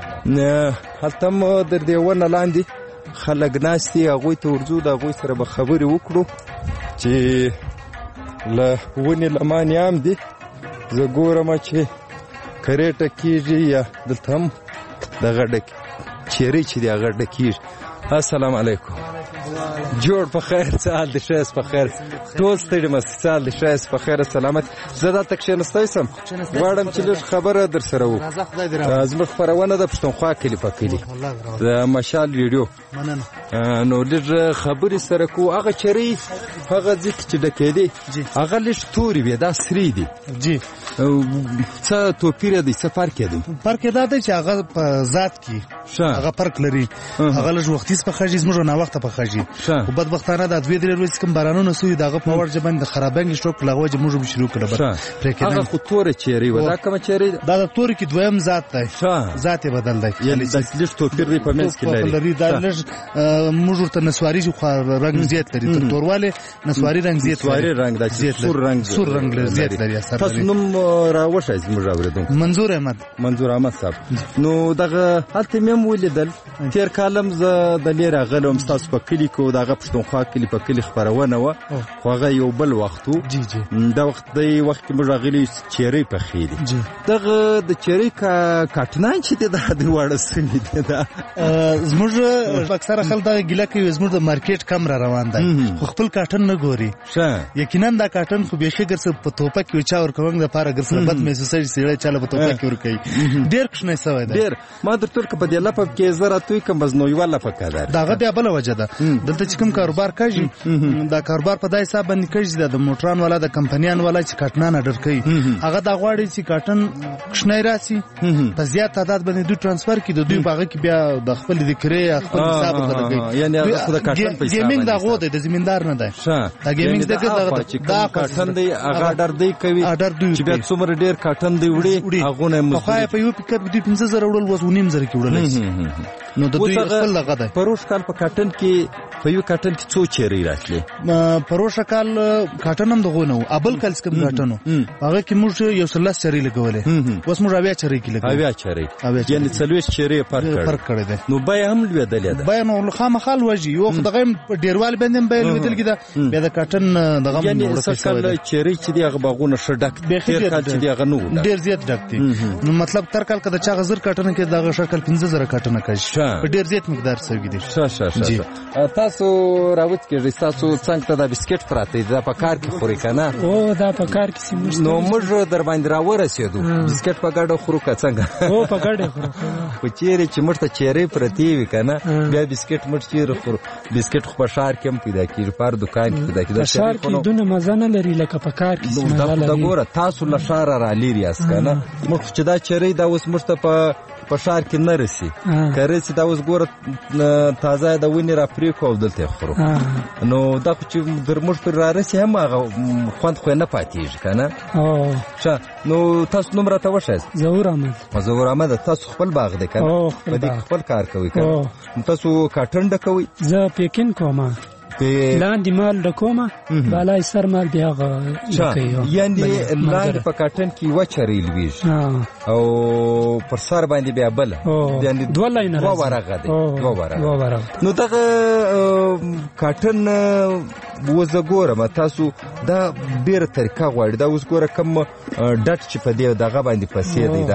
هلته هم در دې ونه لاندې خلک ناست دي هغوی ته ورځو د هغوی سره به خبرې وکړو چې له ونې لمانې هم دي زه ګورم چې کریټه کېږي یا دلته هم دغه ډک چیرې چې دی هغه ډکېږي السلام علیکم جوړ په خیر څه حال دی ښه یاست په خیر ټول ستړي مست څه حال دی ښه یاست په خیر سلامت زه دلته کښېنستی سم غواړم چې لږ خبره در سره وکړو زموږ خپرونه ده پښتونخوا کلي په کلي د مشال ریډیو نو لږ خبرې سره کوو هغه چرۍ هغه ځای کې چې ډکېدې هغه لږ تورې وې دا سرې دي جی څه توپیر دی څه فرق دی فرق دا دی چې هغه په ذات کې هغه فرق لري هغه لږ وختي پخېږي زموږ ناوخته پخېږي خو بدبختانه دا دوې درې ورځې کوم بارانونه سوي دغه په وجه باندې د خرابنګ شروع کړه هغه موږ به شروع کړه هغه خو تورې چیرې و دا کومه چیرې دا د تورې کې دویم ذات دی ذات یې بدل دی یعنی د لږ توپیر دی په منځ کې لري دا لږ موږ ورته نسواري خو رنګ زیات لري تر تورواله نسواري رنګ زیات لري رنګ د سور رنګ سور رنګ زیات لري تاسو نوم راوښای زموږ اوریدونکو منظور احمد منظور احمد صاحب نو دغه هلته مې ولیدل تېر کال هم زه د لرې راغلم ستاسو په کلي کې دغه پښتونخوا کلي په کلي خپرونه وه خو هغه یو بل وخت و دا وخت دی وخت کې موږ راغلي چیرۍ پخې دي دغه د چیرۍ کاټنان چې دی دا دواړه سوي دي دا زموږ اکثره خلک دغه ګیله کوي زموږ د مارکیټ کم را روان دی خو خپل کاټن نه ګوري یقینا دا کاټن خو بیخي ګرڅه په توپه کې چا ورکوونګ دپاره ګرڅه بد محسوسوي سړی چاله په توپه کې ورکوي ډېر کوچنی سوی دی ډېر ما درته ویل که په دې لپه کې زه راتوی کوم بس نو یوه لپه کار د هغه بیا بله وجه ده دلته چې کوم کاروبار کوي دا کاروبار په دا حساب باندې کوي دا د موټران والا د کمپنیان والا چې کاټنان اډر کوي هغه دا غواړي چې کاټن کوچنی راسي په زیات تعداد باندې دوی ترانسفر کړي د دوی په هغه کې بیا د خپل د کرې خپل حساب ورته یعنی هغه د کاټن په حساب ګیمینګ دا غو دی د زمیندار نه دی دا ګیمینګ دا کاټن دی هغه اډر دی کوي چې بیا څومره ډېر کاټن دی وړي هغه نه مزدوري په یو پک اپ دوی پنځه زره وړل وس ونیم زره کې وړل نو د دوی خپل لغه دی پروش کال په کاټن کې په یو کاټن کې څو چیرې راتلې پروش کال کاټن هم دغه نه ابل کال څخه کاټنو هغه کې موږ یو سلاس چیرې لګولې اوس موږ اویا چیرې کې لګولې اویا چیرې یعنی څلوېښت چیرې فرق فرق کړی دی نو بیا هم لوېدلې ده بیا نو خامخال وږي یو دغه ډیروال باندې هم بیا لوېدل کېده بیا د کاټن دغه یعنی سکل چیرې چې دی هغه باغونه ښه ډک ډېر کال چې دی هغه نو ډېر زیات ډک دي نو مطلب تر کال کده چا غزر کاټن کې دغه شکل پنځه زره کاټن کوي ډېر زیات مقدار سوي دي ښه ښه ښه تاسو راوت کېږئ تاسو څنګه ته دا بسکټ پراته دي دا په کار کې خوري که نه او دا په کار کې سیموږ نو موږ در باندې راورسېدو بسکټ په ګډه خورو که څنګه او په ګډه خورو خو چیرې چې موږ ته چیرې پرتې وي که نه بیا بسکټ موږ چیرې خورو بسکټ خو په ښار کې هم پیدا کېږي په هر دوکان کې پیدا کېږي په ښار کې دونه مزه نه لري لکه په کار کې دا ګوره تاسو له ښاره رالېر یاست که نه موږ چې دا چیرې دا اوس موږ ته په په ښار کې نه رسي که رسي دا اوس ګوره تازه د ونې را پرې کړو او دلته یې خورو نو دا خو چې در موږ پرې را رسي هم هغه خوند خو یې نه پاتېږي که نه ښه نو تاسو نوم راته وښایاست ظهور احمد ظهور احمد تاسو خپل باغ دی که نه په دې خپل کار کوئ که نه تاسو کاټن ډکوئ زه پیکین کوم لاندې مال ډکومه بالای سر مال بیا ډکوي یعنې لاندې په کاټن کې یوه چرۍ لویږي او پر سر باندې بیا بله دوه لاینه دوه ورغه دی دوه ورغه نو دغه کاټن اوس زه ګورم تاسو دا ډېره طریقه غواړي دا اوس ګوره کوم ډټ چې په دې دغه باندې پسې دی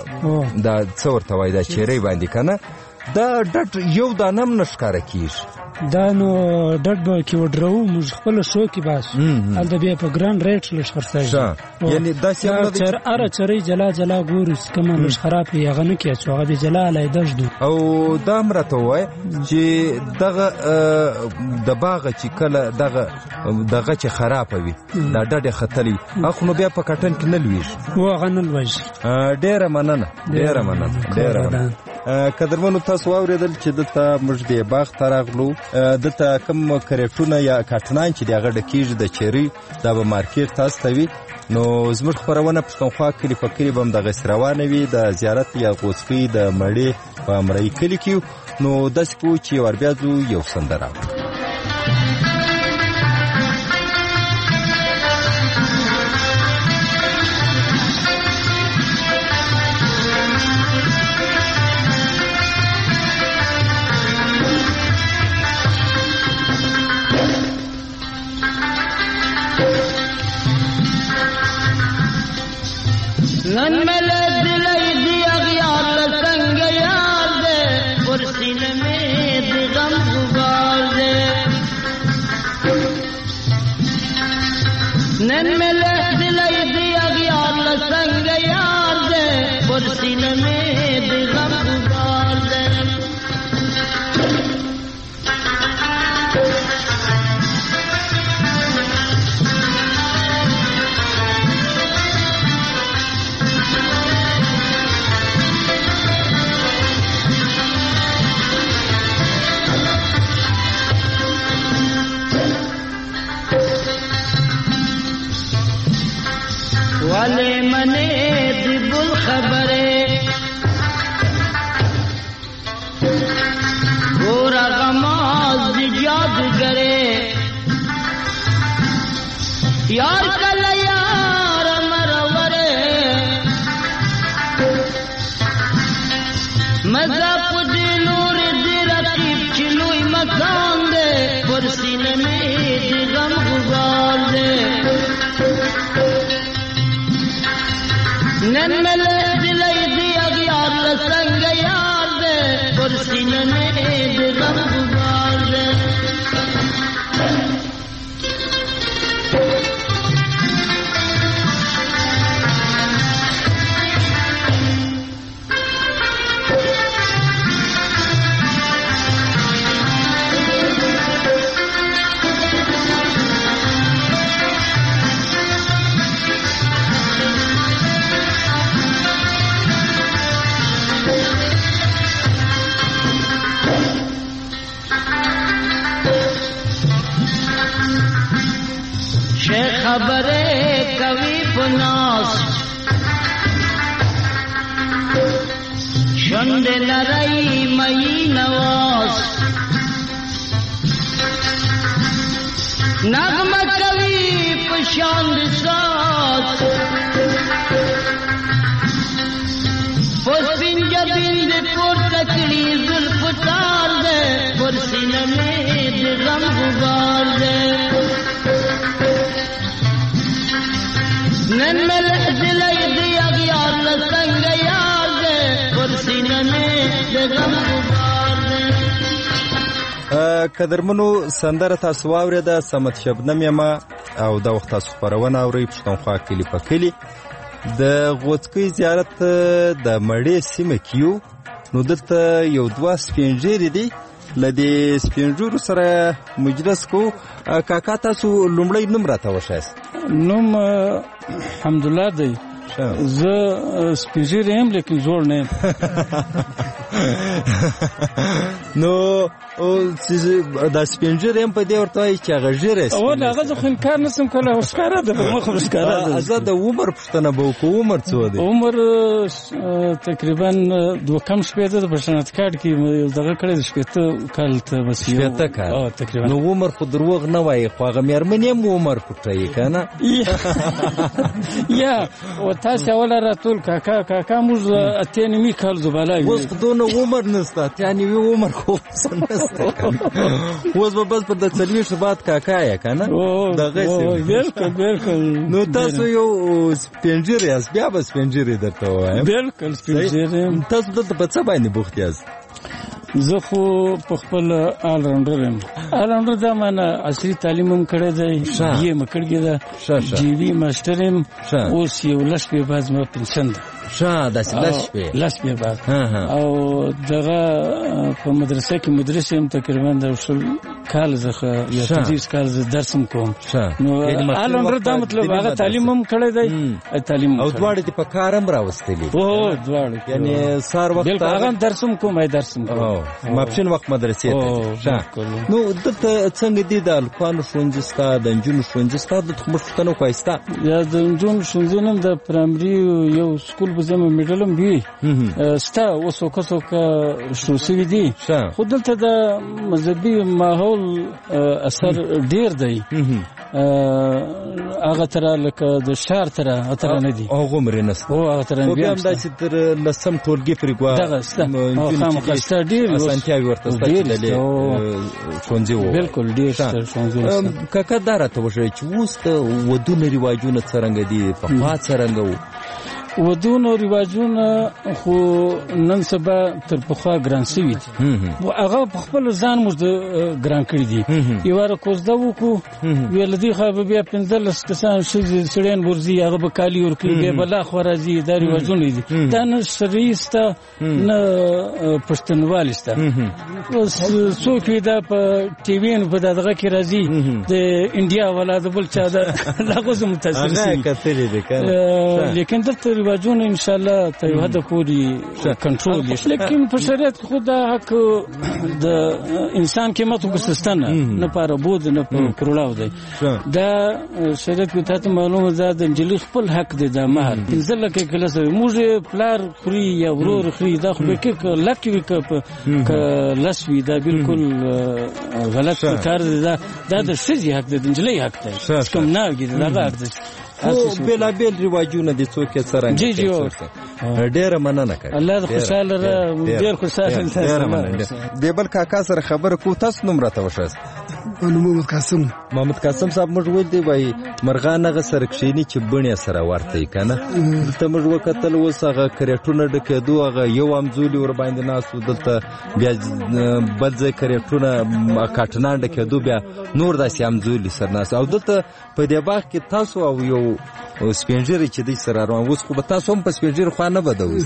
دا څه ورته وایي دا چیرۍ باندې که نه دا ډټ یو دانه هم نه ښکاره کېږي دا نو ډډ به کې وډرو موږ خپل شو کې باس هلته بیا په ګران ریټ لږ خرڅېږي یعنی داسې نه دی چر اره چرې جلا جلا ګورو چې کومه لږ خراب وي هغه نه کېږي هغه بیا جلا علیحده ږدو او دا هم راته ووایه چې دغه د باغه چې کله دغه دغه چې خرابه وي دا ډډ یې ختلی وي خو نو بیا په کټن کې نه لویږي هو هغه نه لویږي ډېره مننه ډېره مننه ډېره مننه قدرمنو تاسو واورېدل چې دلته موږ دې باغ ته راغلو دلته کوم کرېټونه یا کاټنان چې د هغه ډکېږي د چیري دا به مارکېټ تاسو ته وي نو زموږ خپرونه پښتونخوا کلي په کلي به هم دغسې روانه وي د زیارت یا غوڅکۍ د مړې په مرۍ کلي کې نو داسې کوو چې ور بیا ځو یو سندره نن ملے دلئی دی اغیار سنگ یار دے پرسین میں دی غم غبار دے نن ملے دلئی دی اغیار سنگ یار دے پرسین میں دی غم غبار دے والے منے دی بل خبرے گورا غماز دی جادگرے یار کل یار مرورے مذہب دی نور دی رقیب چلوئی مکان دے پرسین میں دی غم غبار دے نن ملے دلئی دی اغیار لسنگ یار دے پرسین میں دی غم غبار دے خبرے کوي پناس شند لرئی مئی نواز نغم کوي پشاند ساز پسپین جبین دے پور تکلی ظلف تار دے پرسین میں دے غم غبار دے نن مل دلئی دی اغیار لسنگ یار دے پرسین میں دے غم غبار دے قدرمنو سندره تاسو واورېده صمد شبنم یمه او دا وخت تاسو خپرونه اورئ پښتونخوا کلي په کلي د غوڅکۍ زیارت د مړې سیمه کې یو نو دلته یو دوه سپینږیري دي له دې سپینږیرو سره مجلس کو کاکا تاسو لومړی نوم راته وښایاست نوم حمدالله دی زه سپینږیری یم لیکن زوړ نه یم نو دا سپینږیری یم په دې ورته وایي چې هغه ژیری اول هغه زه خو انکار نسم کولی خو ښکاره ده په مخ خو ښکاره ده زه د عمر پوښتنه به وکړو عمر څو دی عمر تقریبا دوه کم شپېته د په شناخت کارډ کې دغه کړی د شپېته کال ته بس شپېته کال تقریبا نو عمر خو دروغ نه وایي خو هغه مېرمنې هم عمر پټوي که نه یا تاسې اوله راټول کاکا کاکا موږ اتیا نیمې کال زباله وي اوس خو دونه عمر نسته اتیا نیمې عمر خو نسته اوس به بس په د څلوېښتو بعد کاکا یې که نه دغسې بلکل بلکل نو تاسو یو سپینږیری یاست بیا به سپینږیری درته ووایم بلکل سپینږیری تاسو دلته په څه باندې بوخت یاست زه خو په خپل آل راونډر یم. آل راونډر دا معنی عصري تعلیم هم کړی دی، بي ام کړی ده، جي وي ماسټر یم، اوس یو لس شپې بعد زما پنسن ده. ښه داسې لس شپې لس شپې بعد. او دغه په مدرسه کې مدرس یم، تقریبا د شل کال څخه یا پنځوس کال زه درس هم کوم. نو آل راونډر دا مطلب هغه تعلیم هم کړی دی تعلیم او دواړه دې په کار هم راوستلي. او دواړه یعنی سهار وخت بالکل هغه درس هم کوم ای درس هم کوم ماپښین وخت مدرسې ته. نو دلته څنګه دي د الکوانو ښوونځي ستا د نجونو ښوونځي ستا د مشتنو ښایسته یا د نجونو ښوونځي نم د پرایمري یو سکول به زموږ میډل هم وي ستا اوس وکه څوکه شروع شوي دي، خو دلته د مذهبي ماحول اثر ډېر دی. هغه تره لکه د ښار تره تره نه دي، هغومرې نسته. هو هغه تره خو بیا هم داسې تر لسم ټولګي پورې ګوا دغه شته خامخا شته ډېر اسانتیاوې ورته شته چې دلې ښوونځي ووایي. بالکل ډېر شته ښوونځي. کاکا دا راته وښایه چې اوس د ودونو رواجونه څرنګه دي، پخوا څرنګه وو؟ ودونو رواجونه خو نن سبا تر پخوا ګران شوي دي، هغه په خپل ځان موږ ګران کړي دي. یو واره کوزده وکړو ویې له دې خوا به بیا پنځلس کسان ښځې سړیان ورځي، هغه به کالي ورکړي، بیا به لا خوا راځي. دا رواجونه دي، دا نه شرعي شته نه پښتونولي شته. اوس څوک وي دا په ټي وي په دغه کې راځي د انډیا والا د بل چا د هغه زه متاثر شوي، لیکن دلته رواجونه انشاءالله تر یو حده پورې کنټرول دي. لیکن په شریعت کې خو دا حق د انسان قیمت وګرځسته نه نه په عربو دی نه په کروړاو دی. دا شریعت کې تاسو معلومه ده د نجلۍ خپل حق دی، دا مهر پنځه لکه کله سوی موږ پلار خوري یا ورور خوري، دا خو به کې لک وي که لس وي، دا بالکل غلط کار دی. دا دا د ښځې حق دی، د نجلۍ حق دی، کوم نه وي دغه حق دی. خو بېلابېل رواجونه دي، څوک یې څرنګه جی جی ډېره مننه کوي. الله دې خوشحاله را ډېر خوشحاله ډېره مننه. د بل کاکا سره خبره کوو، تاسو نوم راته وښایاست. محمد قاسم. محمد قاسم صاحب موږ ویل دی وایي مرغان هغه سره کښېني چې بڼې سره ورته وي که نه. دلته موږ وکتل اوس هغه کرېټونه ډکېدو، هغه یو همزولي ورباندې ناست و، دلته بیا بل ځای کرېټونه کاټنان ډکېدو، بیا نور داسې همزولي سره ناست. او دلته په دې باغ کې تاسو او یو سپین ږیری چې دی سره روان، اوس خو به تاسو هم په سپین ږیري خوا نه بدوئ،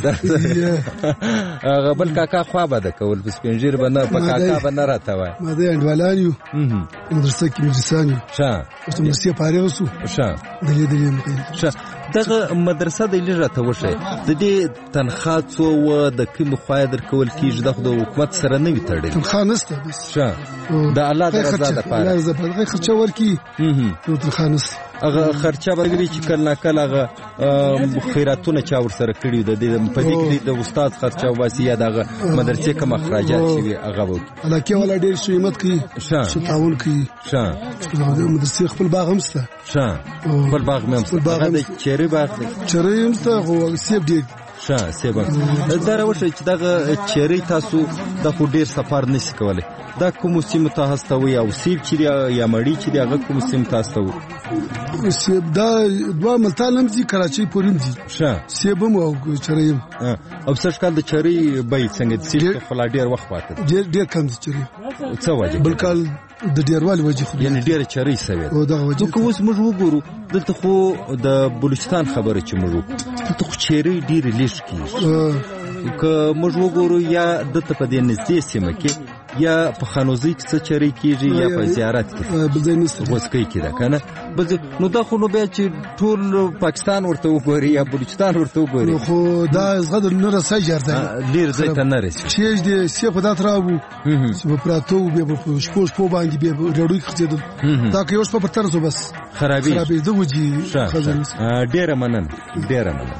هغه بل کاکا خوا بده کول، په سپین ږیري به نه، په کاکا به نه راته وایي. ما د انډوالان یو مدرسه کې مجلسان یو. ښه اوس مدرسې فارغ شو. ښه دلې دلې ښه دغه مدرسه د لږ راته وښایه، د دې تنخوا څو وه، د کومې خوا یې درکول کېږي؟ دا خو د حکومت سره نه وي تړلې. تنخوا نشته بس. ښه د الله د رضا دپاره هغه خرچه ورکړي، نو تنخوا نشته. هغه خرچه به وي چې کله ناکله هغه خیراتونه چا ورسره کړي وي، د دې په دې کې د استاد خرچه وباسي یا دغه مدرسې کوم اخراجات چې وي هغه به وکړي. علاقې والا ډېر ښه همت کوي، ښه تعاون کوي. ښه مدرسې خپل باغ هم شته. ښه خپل باغ مې هم شته. هغه د چېرې باغ دی؟ چېرې هم شته، خو سیب ډېر. ښه سیب. دا راوښیه چې دغه چېرې تاسو دا خو ډېر سفر نشي کولی، دا کومو سیمو ته هستوئ؟ او سیب چې دی یا مڼې چې دی هغه کومو سیمو ته هستوئ؟ سیب دا دوه ملتان هم ځي، کراچۍ پورې هم ځي. ښه سیب هم او چېرې هم. او سږ کال د چېرې بیې څنګه دي؟ سیب خو لا ډېر وخت پاتې دی. ډېر کم دي چېرې. څه وجه؟ بل کال د ډېروالي وجې خو یعنې ډېره چېرې سوې ده. او دغه وجې. نو که اوس موږ وګورو دلته خو د بلوچستان خبره چې موږ وکړو، دلته خو چېرې ډېرې لږ کېږي. که موږ وګورو یا دلته په دې نږدې سیمه کې یا په خانوزۍ کې څه چېرې کېږي یا په زیارت کې غوڅکۍ کې ده که نه. نو دا خو نو بیا چې ټول پاکستان ورته وګوري یا بلوچستان ورته وګوري، خو دا زغد نه رسای جارځي، ډېر ځای ته نه رسي. چې دې سیب په دات راوو چې په پراتو بیا په شپو شپو باندې بیا ډېروي خځېدل، دا که یو شپه پر ترسو بس خرابې خرابې د وجې. ډېره مننه، ډېره مننه.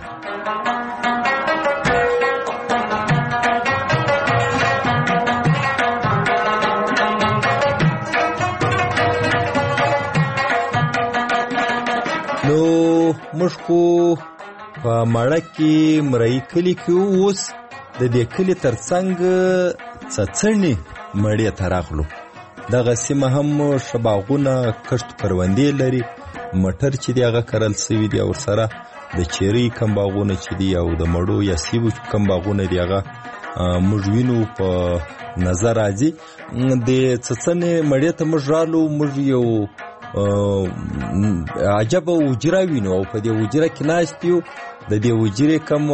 نو موږ خو په مړه کې مرۍ کلي کې اوس د دې کلي تر څنګ څڅڼې مړې ته راغلو. دغه سیمه هم ښه باغونه، کښت کروندې لري، مټر چې دی هغه کرل سوي دي، او ورسره د چېرې کم باغونه چې دي او د مړو یا سیبو کم باغونه دي هغه موږ وینو په نظر راځي. د څڅنې مړې ته موږ رالو، موږ یو عجبه حجره وینو او په دې حجره کې ناست یو. د دې حجرې کم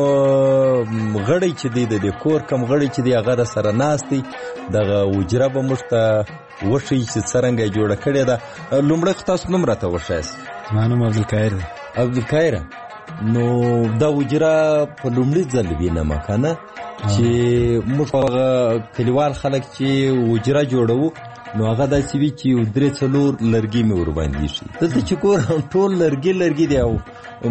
غړی چې دی، د دې کور کم غړی چې دی، هغه سره ناست دی. دغه حجره به موږ ته وښیي چې څرنګه یې جوړه کړې ده. لومړی خو تاسو نوم راته وښایاست. زما نوم عبدالقاهر دی. عبدالقاهر، نو دا حجره په لومړي ځل وینم که نه چې موږ هغه کلیوال خلک چې حجره جوړوو نو هغه داسې وي چې یو درې څلور لرګي مې ورباندې ایښي. دلته چې ګورم ټول لرګي لرګي دی او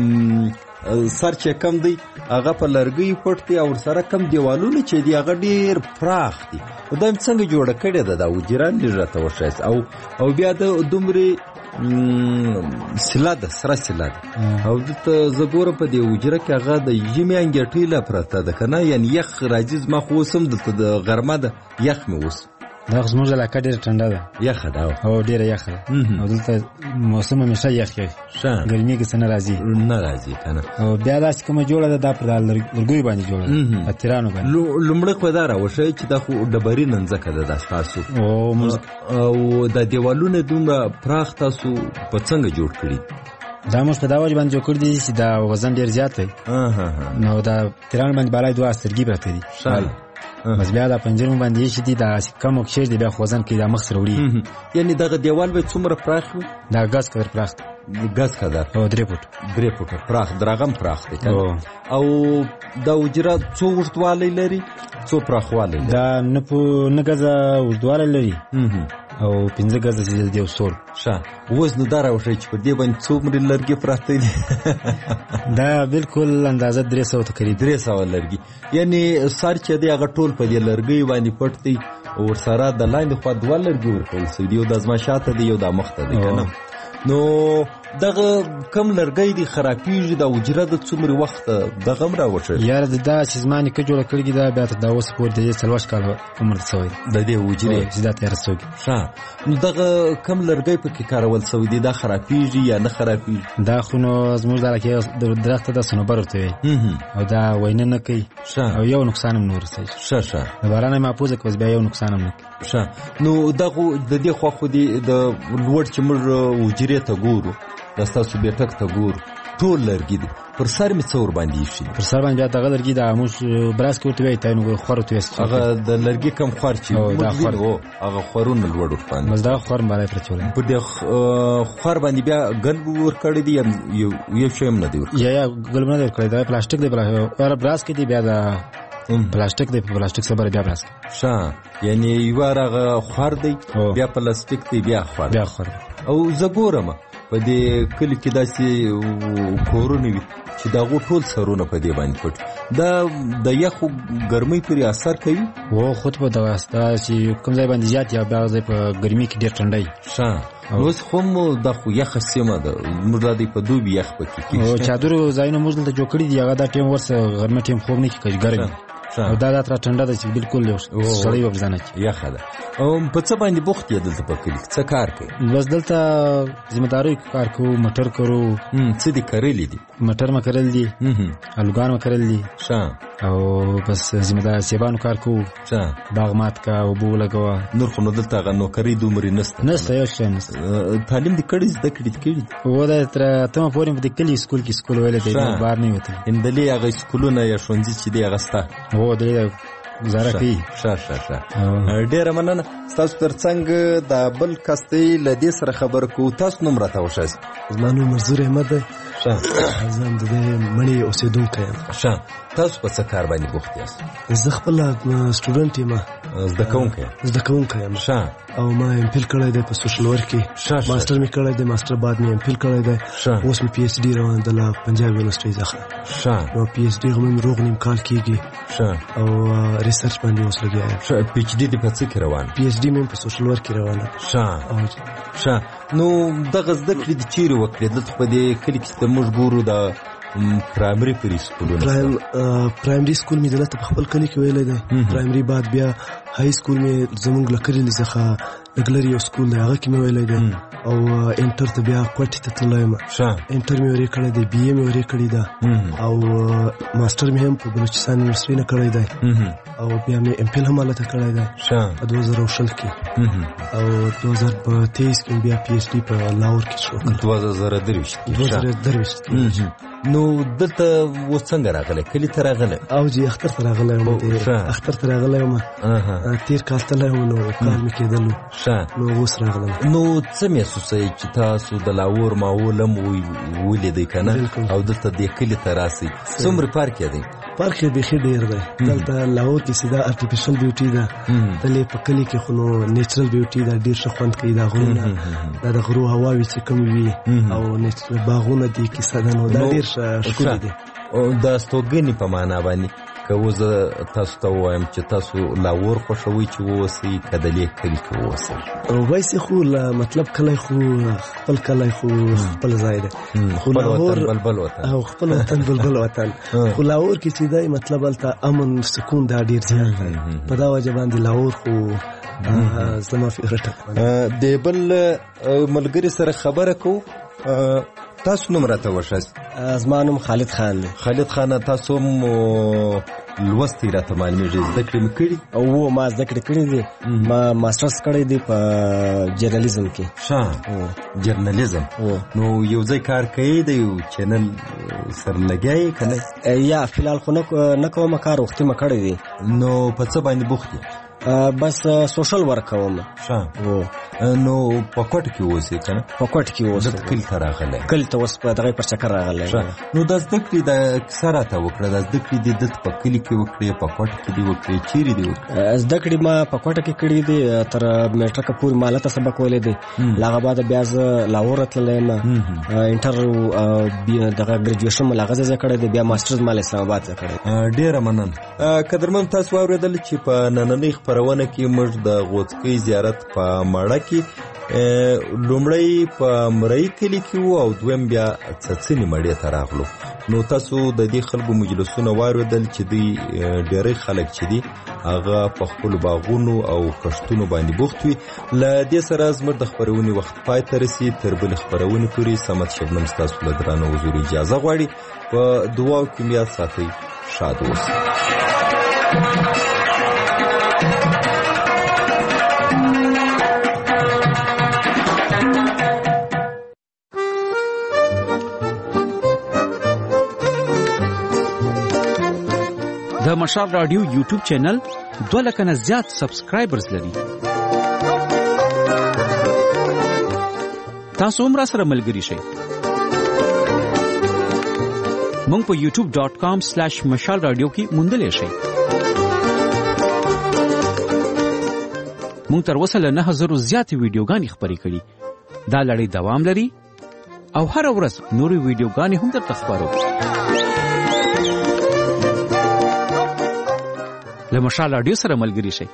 سر چې کم دی هغه په لرګیو پټ دی او ورسره کم دیوالونه چې دی هغه ډېر پراخ دی. دا مې څنګه جوړه کړې ده دا حجره؟ لږ راته وښایاست. او او بیا د دومرې سیله ده، سره سیله ده. او دلته زه ګورم په دې حجره کې هغه د ژمي انګېټۍ لا پرته ده که نه، یعنې یخ راځي. زما خو اوس هم دلته د غرمه ده، یخ مې اوس. دا خو زموږ علاقه ډېره ټنډه ده، یخه ده او ډېره یخه ده. او دلته موسم همیشه یخ وي، ګرمي کې څه نه راځي نه راځي که نه. او بیا داسې کومه جوړه ده، دا پر لرګیو باندې جوړه ده، اتیرانو باندې. لومړی خو دا راوښیئ چې دا خو ډبرینه ځمکه ده دا ستاسو، او دا دیوالونه دومره پراخ تاسو په څنګه جوړ کړي؟ دا موږ په دا وجه باندې جوړ کړي دي چې دا وزن ډېر زیات دی، نو دا تیرانو باندې بالای دوه سترګې پرته دي. بس بیا دا پنجرې مو باندې ایښي دي، دا کم او کښېږدي دی، بیا خو وزن کوي، دا مخ سره وړي. یعنې دغه دیوال به څومره پراخ وي؟ دا ګز قدر پراخ دی. ګز قدر؟ او درې فوټه. درې فوټه پراخ، درغم پراخ دی که نه؟ او دا حجره څو اوږدوالی لري، څو پراخوالی لري؟ دا نه نه ګزه اوږدوالی لري او پنځه ګزه چې دی یو سور. ښه، اوس نو دا راوښیئ چې په دې باندې څومره لرګي پراته دي؟ دا بالکل اندازه درې سوه تقریبا. درې سوه لرګي، یعنې سر چې دی هغه ټول په دې لرګیو باندې پټ دی او ورسره د لاندې خوا دوه لرګي ورکول سوي دي، یو دا زما شاته دی، یو دا مخته دی که نه؟ نو دغه کم لرګی دی خرابېږي، دا حجره د څومره وخت دغه هم راوښیئ؟ یاره دا چې زما نیکه جوړه کړې دي، دا بیا تر دا اوسه پورې د دې څلوېښت کاله عمر سوی د دې حجرې چې دا تیاره سوي. ښه، نو دغه کم لرګی پکې کارول سوی دی، دا خرابېږي یا نه خرابېږي؟ دا خو نو زموږ د علاقې درخت ته دا صنوبر ورته وایي، او دا وینه نه کوي او یو نقصان هم نه ورسوي. ښه ښه، د باران یې محفوظه کړه، بیا یو نقصان هم نه کوي. ښه، نو دغه د دې خوا خو دې د لوړ چې موږ حجرې ته ګورو، دا ستاسو بیټک ته ګورو، ټول لرګي دي. پر سر مې څه ورباندې ایښي دي؟ پر سر باندې بیا دغه لرګي، دا موږ براس کې ورته وایي، تاینو خور ورته وایي، هغه د لرګي کم خور چې موږ وینو هغه خورونه لوړ ورباندې. بس دغه خور بالای پرته ولاړ. په دې خور باندې بیا ګلب ورکړی دی، یو شی هم نه دی ورکړی؟ یا یا ګلب نه دی ورکړی، دا پلاستیک دی، براس کې دی، بیا دا پلاستیک دی، په پلاستیک سره بیا براس کې. ښه، یعنې یوه هغه خور دی، بیا پلاستیک دی، بیا خور بیا خور. او زه ګورم په دې کلي کې داسې کورونه وي چې د هغو ټول سرونه په دې باندې پټ، دا د یخو ګرمۍ پورې اثر کوي؟ و خود په دغه دا چې کوم ځای باندې زیات یا بیا ځای په ګرمۍ کې ډېر ټنډی. ښه، اوس خو هم دا خو یخه سیمه ده، موږ را دی په دوبي یخ پکې کېږي. او چادرو ځایونه موږ دلته جوړ کړي دي، هغه دا ټیم ورسه غرمه ټیم خوب نه کېږي، ګرم او دا دا تر ټنډه ده چې بالکل سړی وبزانه چې یخه ده. او په څه باندې بوخت یې دلته په کلي کې څه کار کوي؟ بس دلته ذمهدارۍ کار کوو، موټر کرو. څه دي کرلي دي؟ موټر مې کرل دي، الوګان مې کرل دي. ښه، او بس ذمهدار سیبانو کار کوو، ښه، باغ مات کا، اوبه ولګوه. نور خو نو دلته هغه نوکري دومرې نشته؟ نشته، یو شی نشته. تعلیم دې کړی، زده کړې دې کړي؟ و دا تر اتمه پورې په دې کلي سکول کې سکول ویلی دی، بار نه وتلی. اندلې هغه سکولونه یا ښوونځي چې دی هغه شته؟ هو دی گزاره کوي. ښه ښه ښه، ډېره مننه. ستاسو تر څنګ دا بل کس دی، له دې سره خبرې کوو. تاسو نوم راته وښایاست؟ زما نوم منظور احمد دی. ښه، زه هم د دې مڼې اوسېدونکی یم. ښه، تاسو په څه کار باندې بوخت یاست؟ زه خپله سټوډنټ یم، زده کوونکی یم. زده کوونکی یم. ښه، او ما ایم فیل کړی دی په سوشل ورک کې. ماسټر مې کړی دی، ماسټر بعد مې ایم فیل کړی دی. اوس مې پی ایچ ډي روان ده له پنجاب یونیورسټۍ څخه. ښه، نو پی ایچ ډي مې روغ نیم کال کېږي. ښه، او ریسرچ باندې اوس لګیا یم. ښه، پی ایچ ډي دې په څه کې روان؟ پی ایچ ډي مې په سوشل ورک کې روانه. ښه ښه، نو دغه زده کړې دې چیرې وکړې؟ دلته په دې کلي کې چې موږ ګورو د پرایمري پری سکولونه پرایم پرایمري سکول مې دلته په خپل کلی کې ویلی دی. پرایمري بعد بیا های سکول مې زمونږ له کلي څخه لږ لرې یو سکول دی هغه کې مې ویلی دی. او انټر ته بیا کوټې ته تللی یم. انټر مې ورې کړی دی، بي اے مې ورې کړې ده او ماسټر مې هم په بلوچستان یونیورسټۍ نه کړی دی او بیا مې ام فل هم هلته کړی دی په دوه زره او شل کې او دوه زره په تیئیس کې بیا پی ایچ ډي په لاهور کې شروع کړه. دوه زره درویشت دوه زره درویشت نو دلته اوس څنګه راغلی؟ کلي ته راغلی؟ او جی اختر ته راغلی یم. اختر ته راغلی یم، تېر کال تللی یم نو کال مې کېدلو نو اوس راغلم. نو څه محسوسوئ چې تاسو د لاهور ماحول هم ولیدئ که نه او دلته دې کلي ته راسئ؟ څومره فرق یې دی؟ فرق یې بیخي ډېر دی. دلته لاهور کې سیده ارټیفیشل بیوټي ده، دلې په کلي کې خو نو نیچرل بیوټي ده، ډېر ښه خوند کوي. دا غرونه دا د غرو هواوې چې کومې وي او نیچرل باغونه دي کیسه ده نو دا ډېر ښکلي دي. د استوګنې په معنا باندې که اوس زه تاسو ته ووایم چې تاسو لاهور خوښوئ چې واوسئ که د دې کلي کې واوسئ؟ ویسې خو مطلب کلی خو خپل کلی خو خپل ځای دی، خو لاهور بلبل وطن او خپل وطن بلبل وطن. خو لاهور کې چې دی مطلب هلته امن سکون دا ډېر زیات دی. په دا وجه باندې لاهور خو زما فیورټ. د بل ملګري سره خبره کوو. تاسو نوم راته وښایاست؟ زما نوم خالد خان دی. خالد خان، تاسو هم لوستی راته معلومیږي، زده کړې مې کړي؟ او ما زده کړې کړي دي، ما ماسټرز کړی دی په جرنالیزم کې. ښه، جرنالیزم. نو یو ځای کار کوي د یو چینل سره لګیا یې که نه؟ یا فلحال خو نه کومه، کار وختي مې کړی دی. نو په څه باندې بوخت یې؟ بس سوشل ورک کوم. ښه، نو په کوټه کې اوسې که نه؟ په کوټه کې اوسې. دلته کلي ته راغلی؟ کلي ته اوس په دغه پر چکر راغلی. نو دا زده کړې دا کیسه راته وکړه، دا زده کړې دې دلته په کلي کې وکړې، په کوټه کې دې وکړې، چیرې دې وکړې؟ زده کړې ما په کوټه کې کړې دي، تر میټرکه پورې ما هلته سبق ویلی دی. له هغه بعده بیا زه لاهور تللی یم، انټر دغه ګریجویشن مې له هغه ځای کړی دی، بیا ماسټرز ما له اسلام آباد ځای کړی. ډېره مننه. قدرمن، تاسو واورېدل چې په نننۍ خپرونه کې موږ د غوڅکۍ زیارت په ماړه کې لومړی په مرۍ کلي کې وو او دویم بیا څڅنې مړې ته راغلو. نو تاسو د دې خلکو مجلسونه واورېدل چې دوی ډېری خلک چې دي هغه په خپلو باغونو او کښتونو باندې بوخت وي. له دې سره زموږ د خپرونې وخت پای ته رسي. تر بلې خپرونې پورې صمد شبنم ستاسو له درانه حضور اجازه غواړي. په دعاو کې مې یاد ساتئ. شاد اوسئ. د مشال رادیو یوټیوب چینل دوه لکه نه زیات سبسکرایبرز لري. تاسو هم را سره ملګري شئ. مونږ په یوټیوب ډاٹ کام سلیش مشال رادیو کې موندلی شئ. مونږ تر اوسه له نهه زرو زیاتې ویډیوګانې خپرې کړي. دا لړۍ دوام لري او هره ورځ نورې ویډیوګانې هم درته خپرو. له مشال رادیو سره ملګري شئ.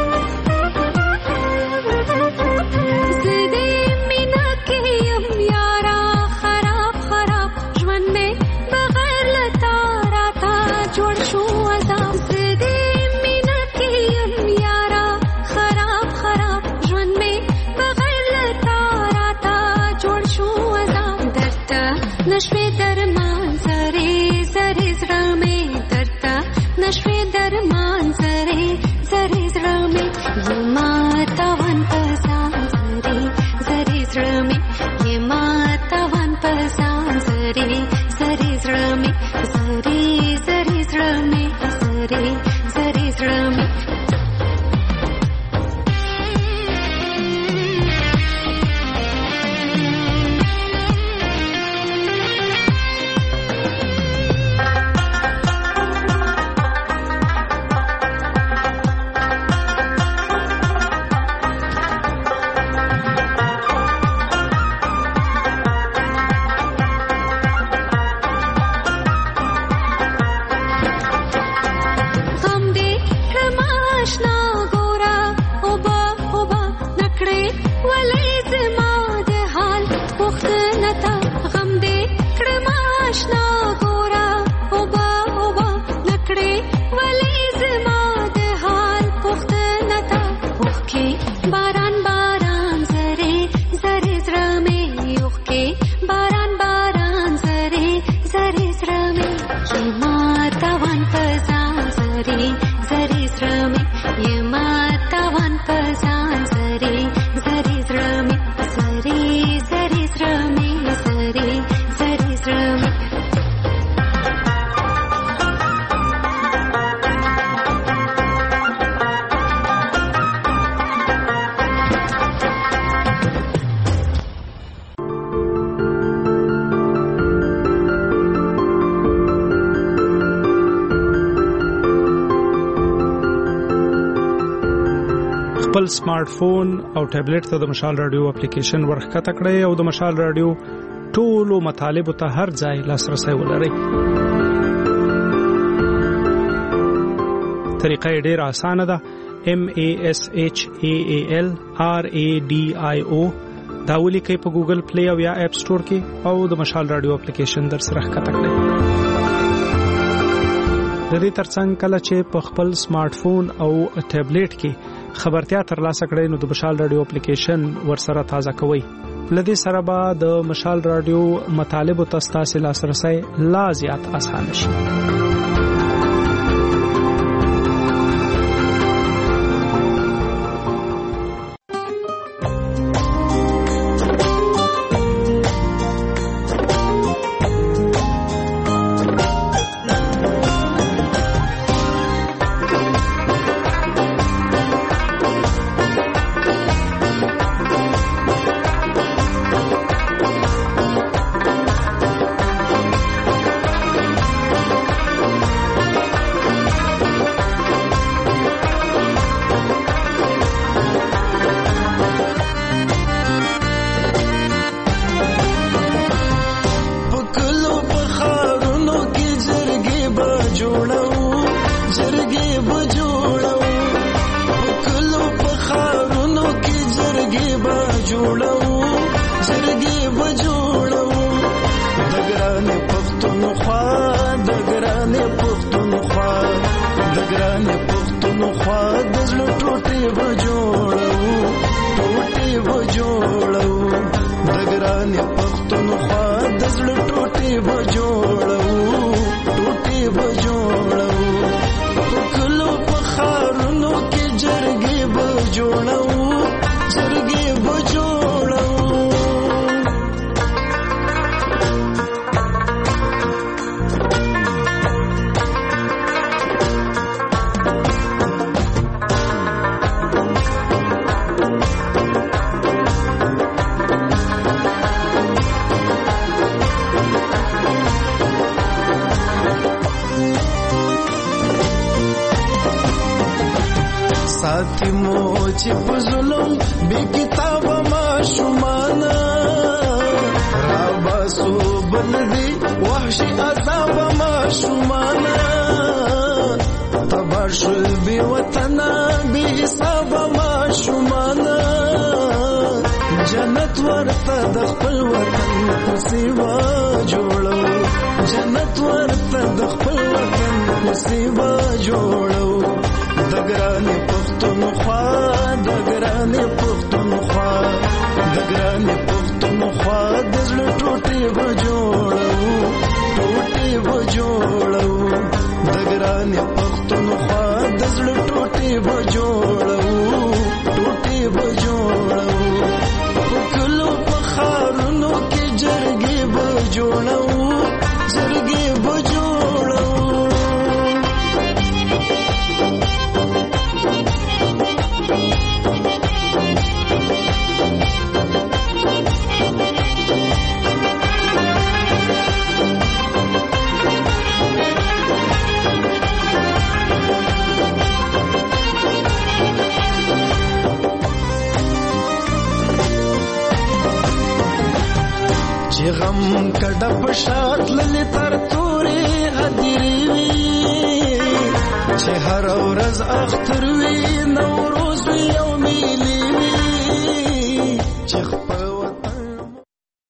मीना के हम यार نشوي درمان زره زره زړه مې درته نشوي درمان زره زره زړه مې یما تاوان پسان زره زره زړه مې یما تاوان پسان زره زره زړه مې زره زره زړه مې زره زره زړه مې خپل سمارټ فون او ټابلیټ ته د مشال رادیو اپلیکیشن ورخکته کړئ او د مشال رادیو ټولو مطالبو ته هر ځای لاسرسي ولرئ. طریقه یې ډېره اسانه ده. M A S H A A L R A D I O دا ولیکئ په ګوګل پلی او یا اپ سٹور کې او د مشال رادیو اپلیکیشن در سره ښکته کړئ. د دې ترڅنګ کله چې په خپل سمارټ فون او ټابلیټ کې خبرتیا ترلاسه کړئ نو د مشال رادیو اپلیکیشن ورسره تازه کوئ. لدې سره به د مشال رادیو مطالبو ته ستاسو لاسرسي لا زیات اسانه شي. د ګران پښتونخوا د زړه ټوټې به جوړ جوړو زړګي به جوړو چې غم کډه په شات للی تر تورې هدیرې وي چې هر ورځ اختر وي نوروز وي او میلې وي چې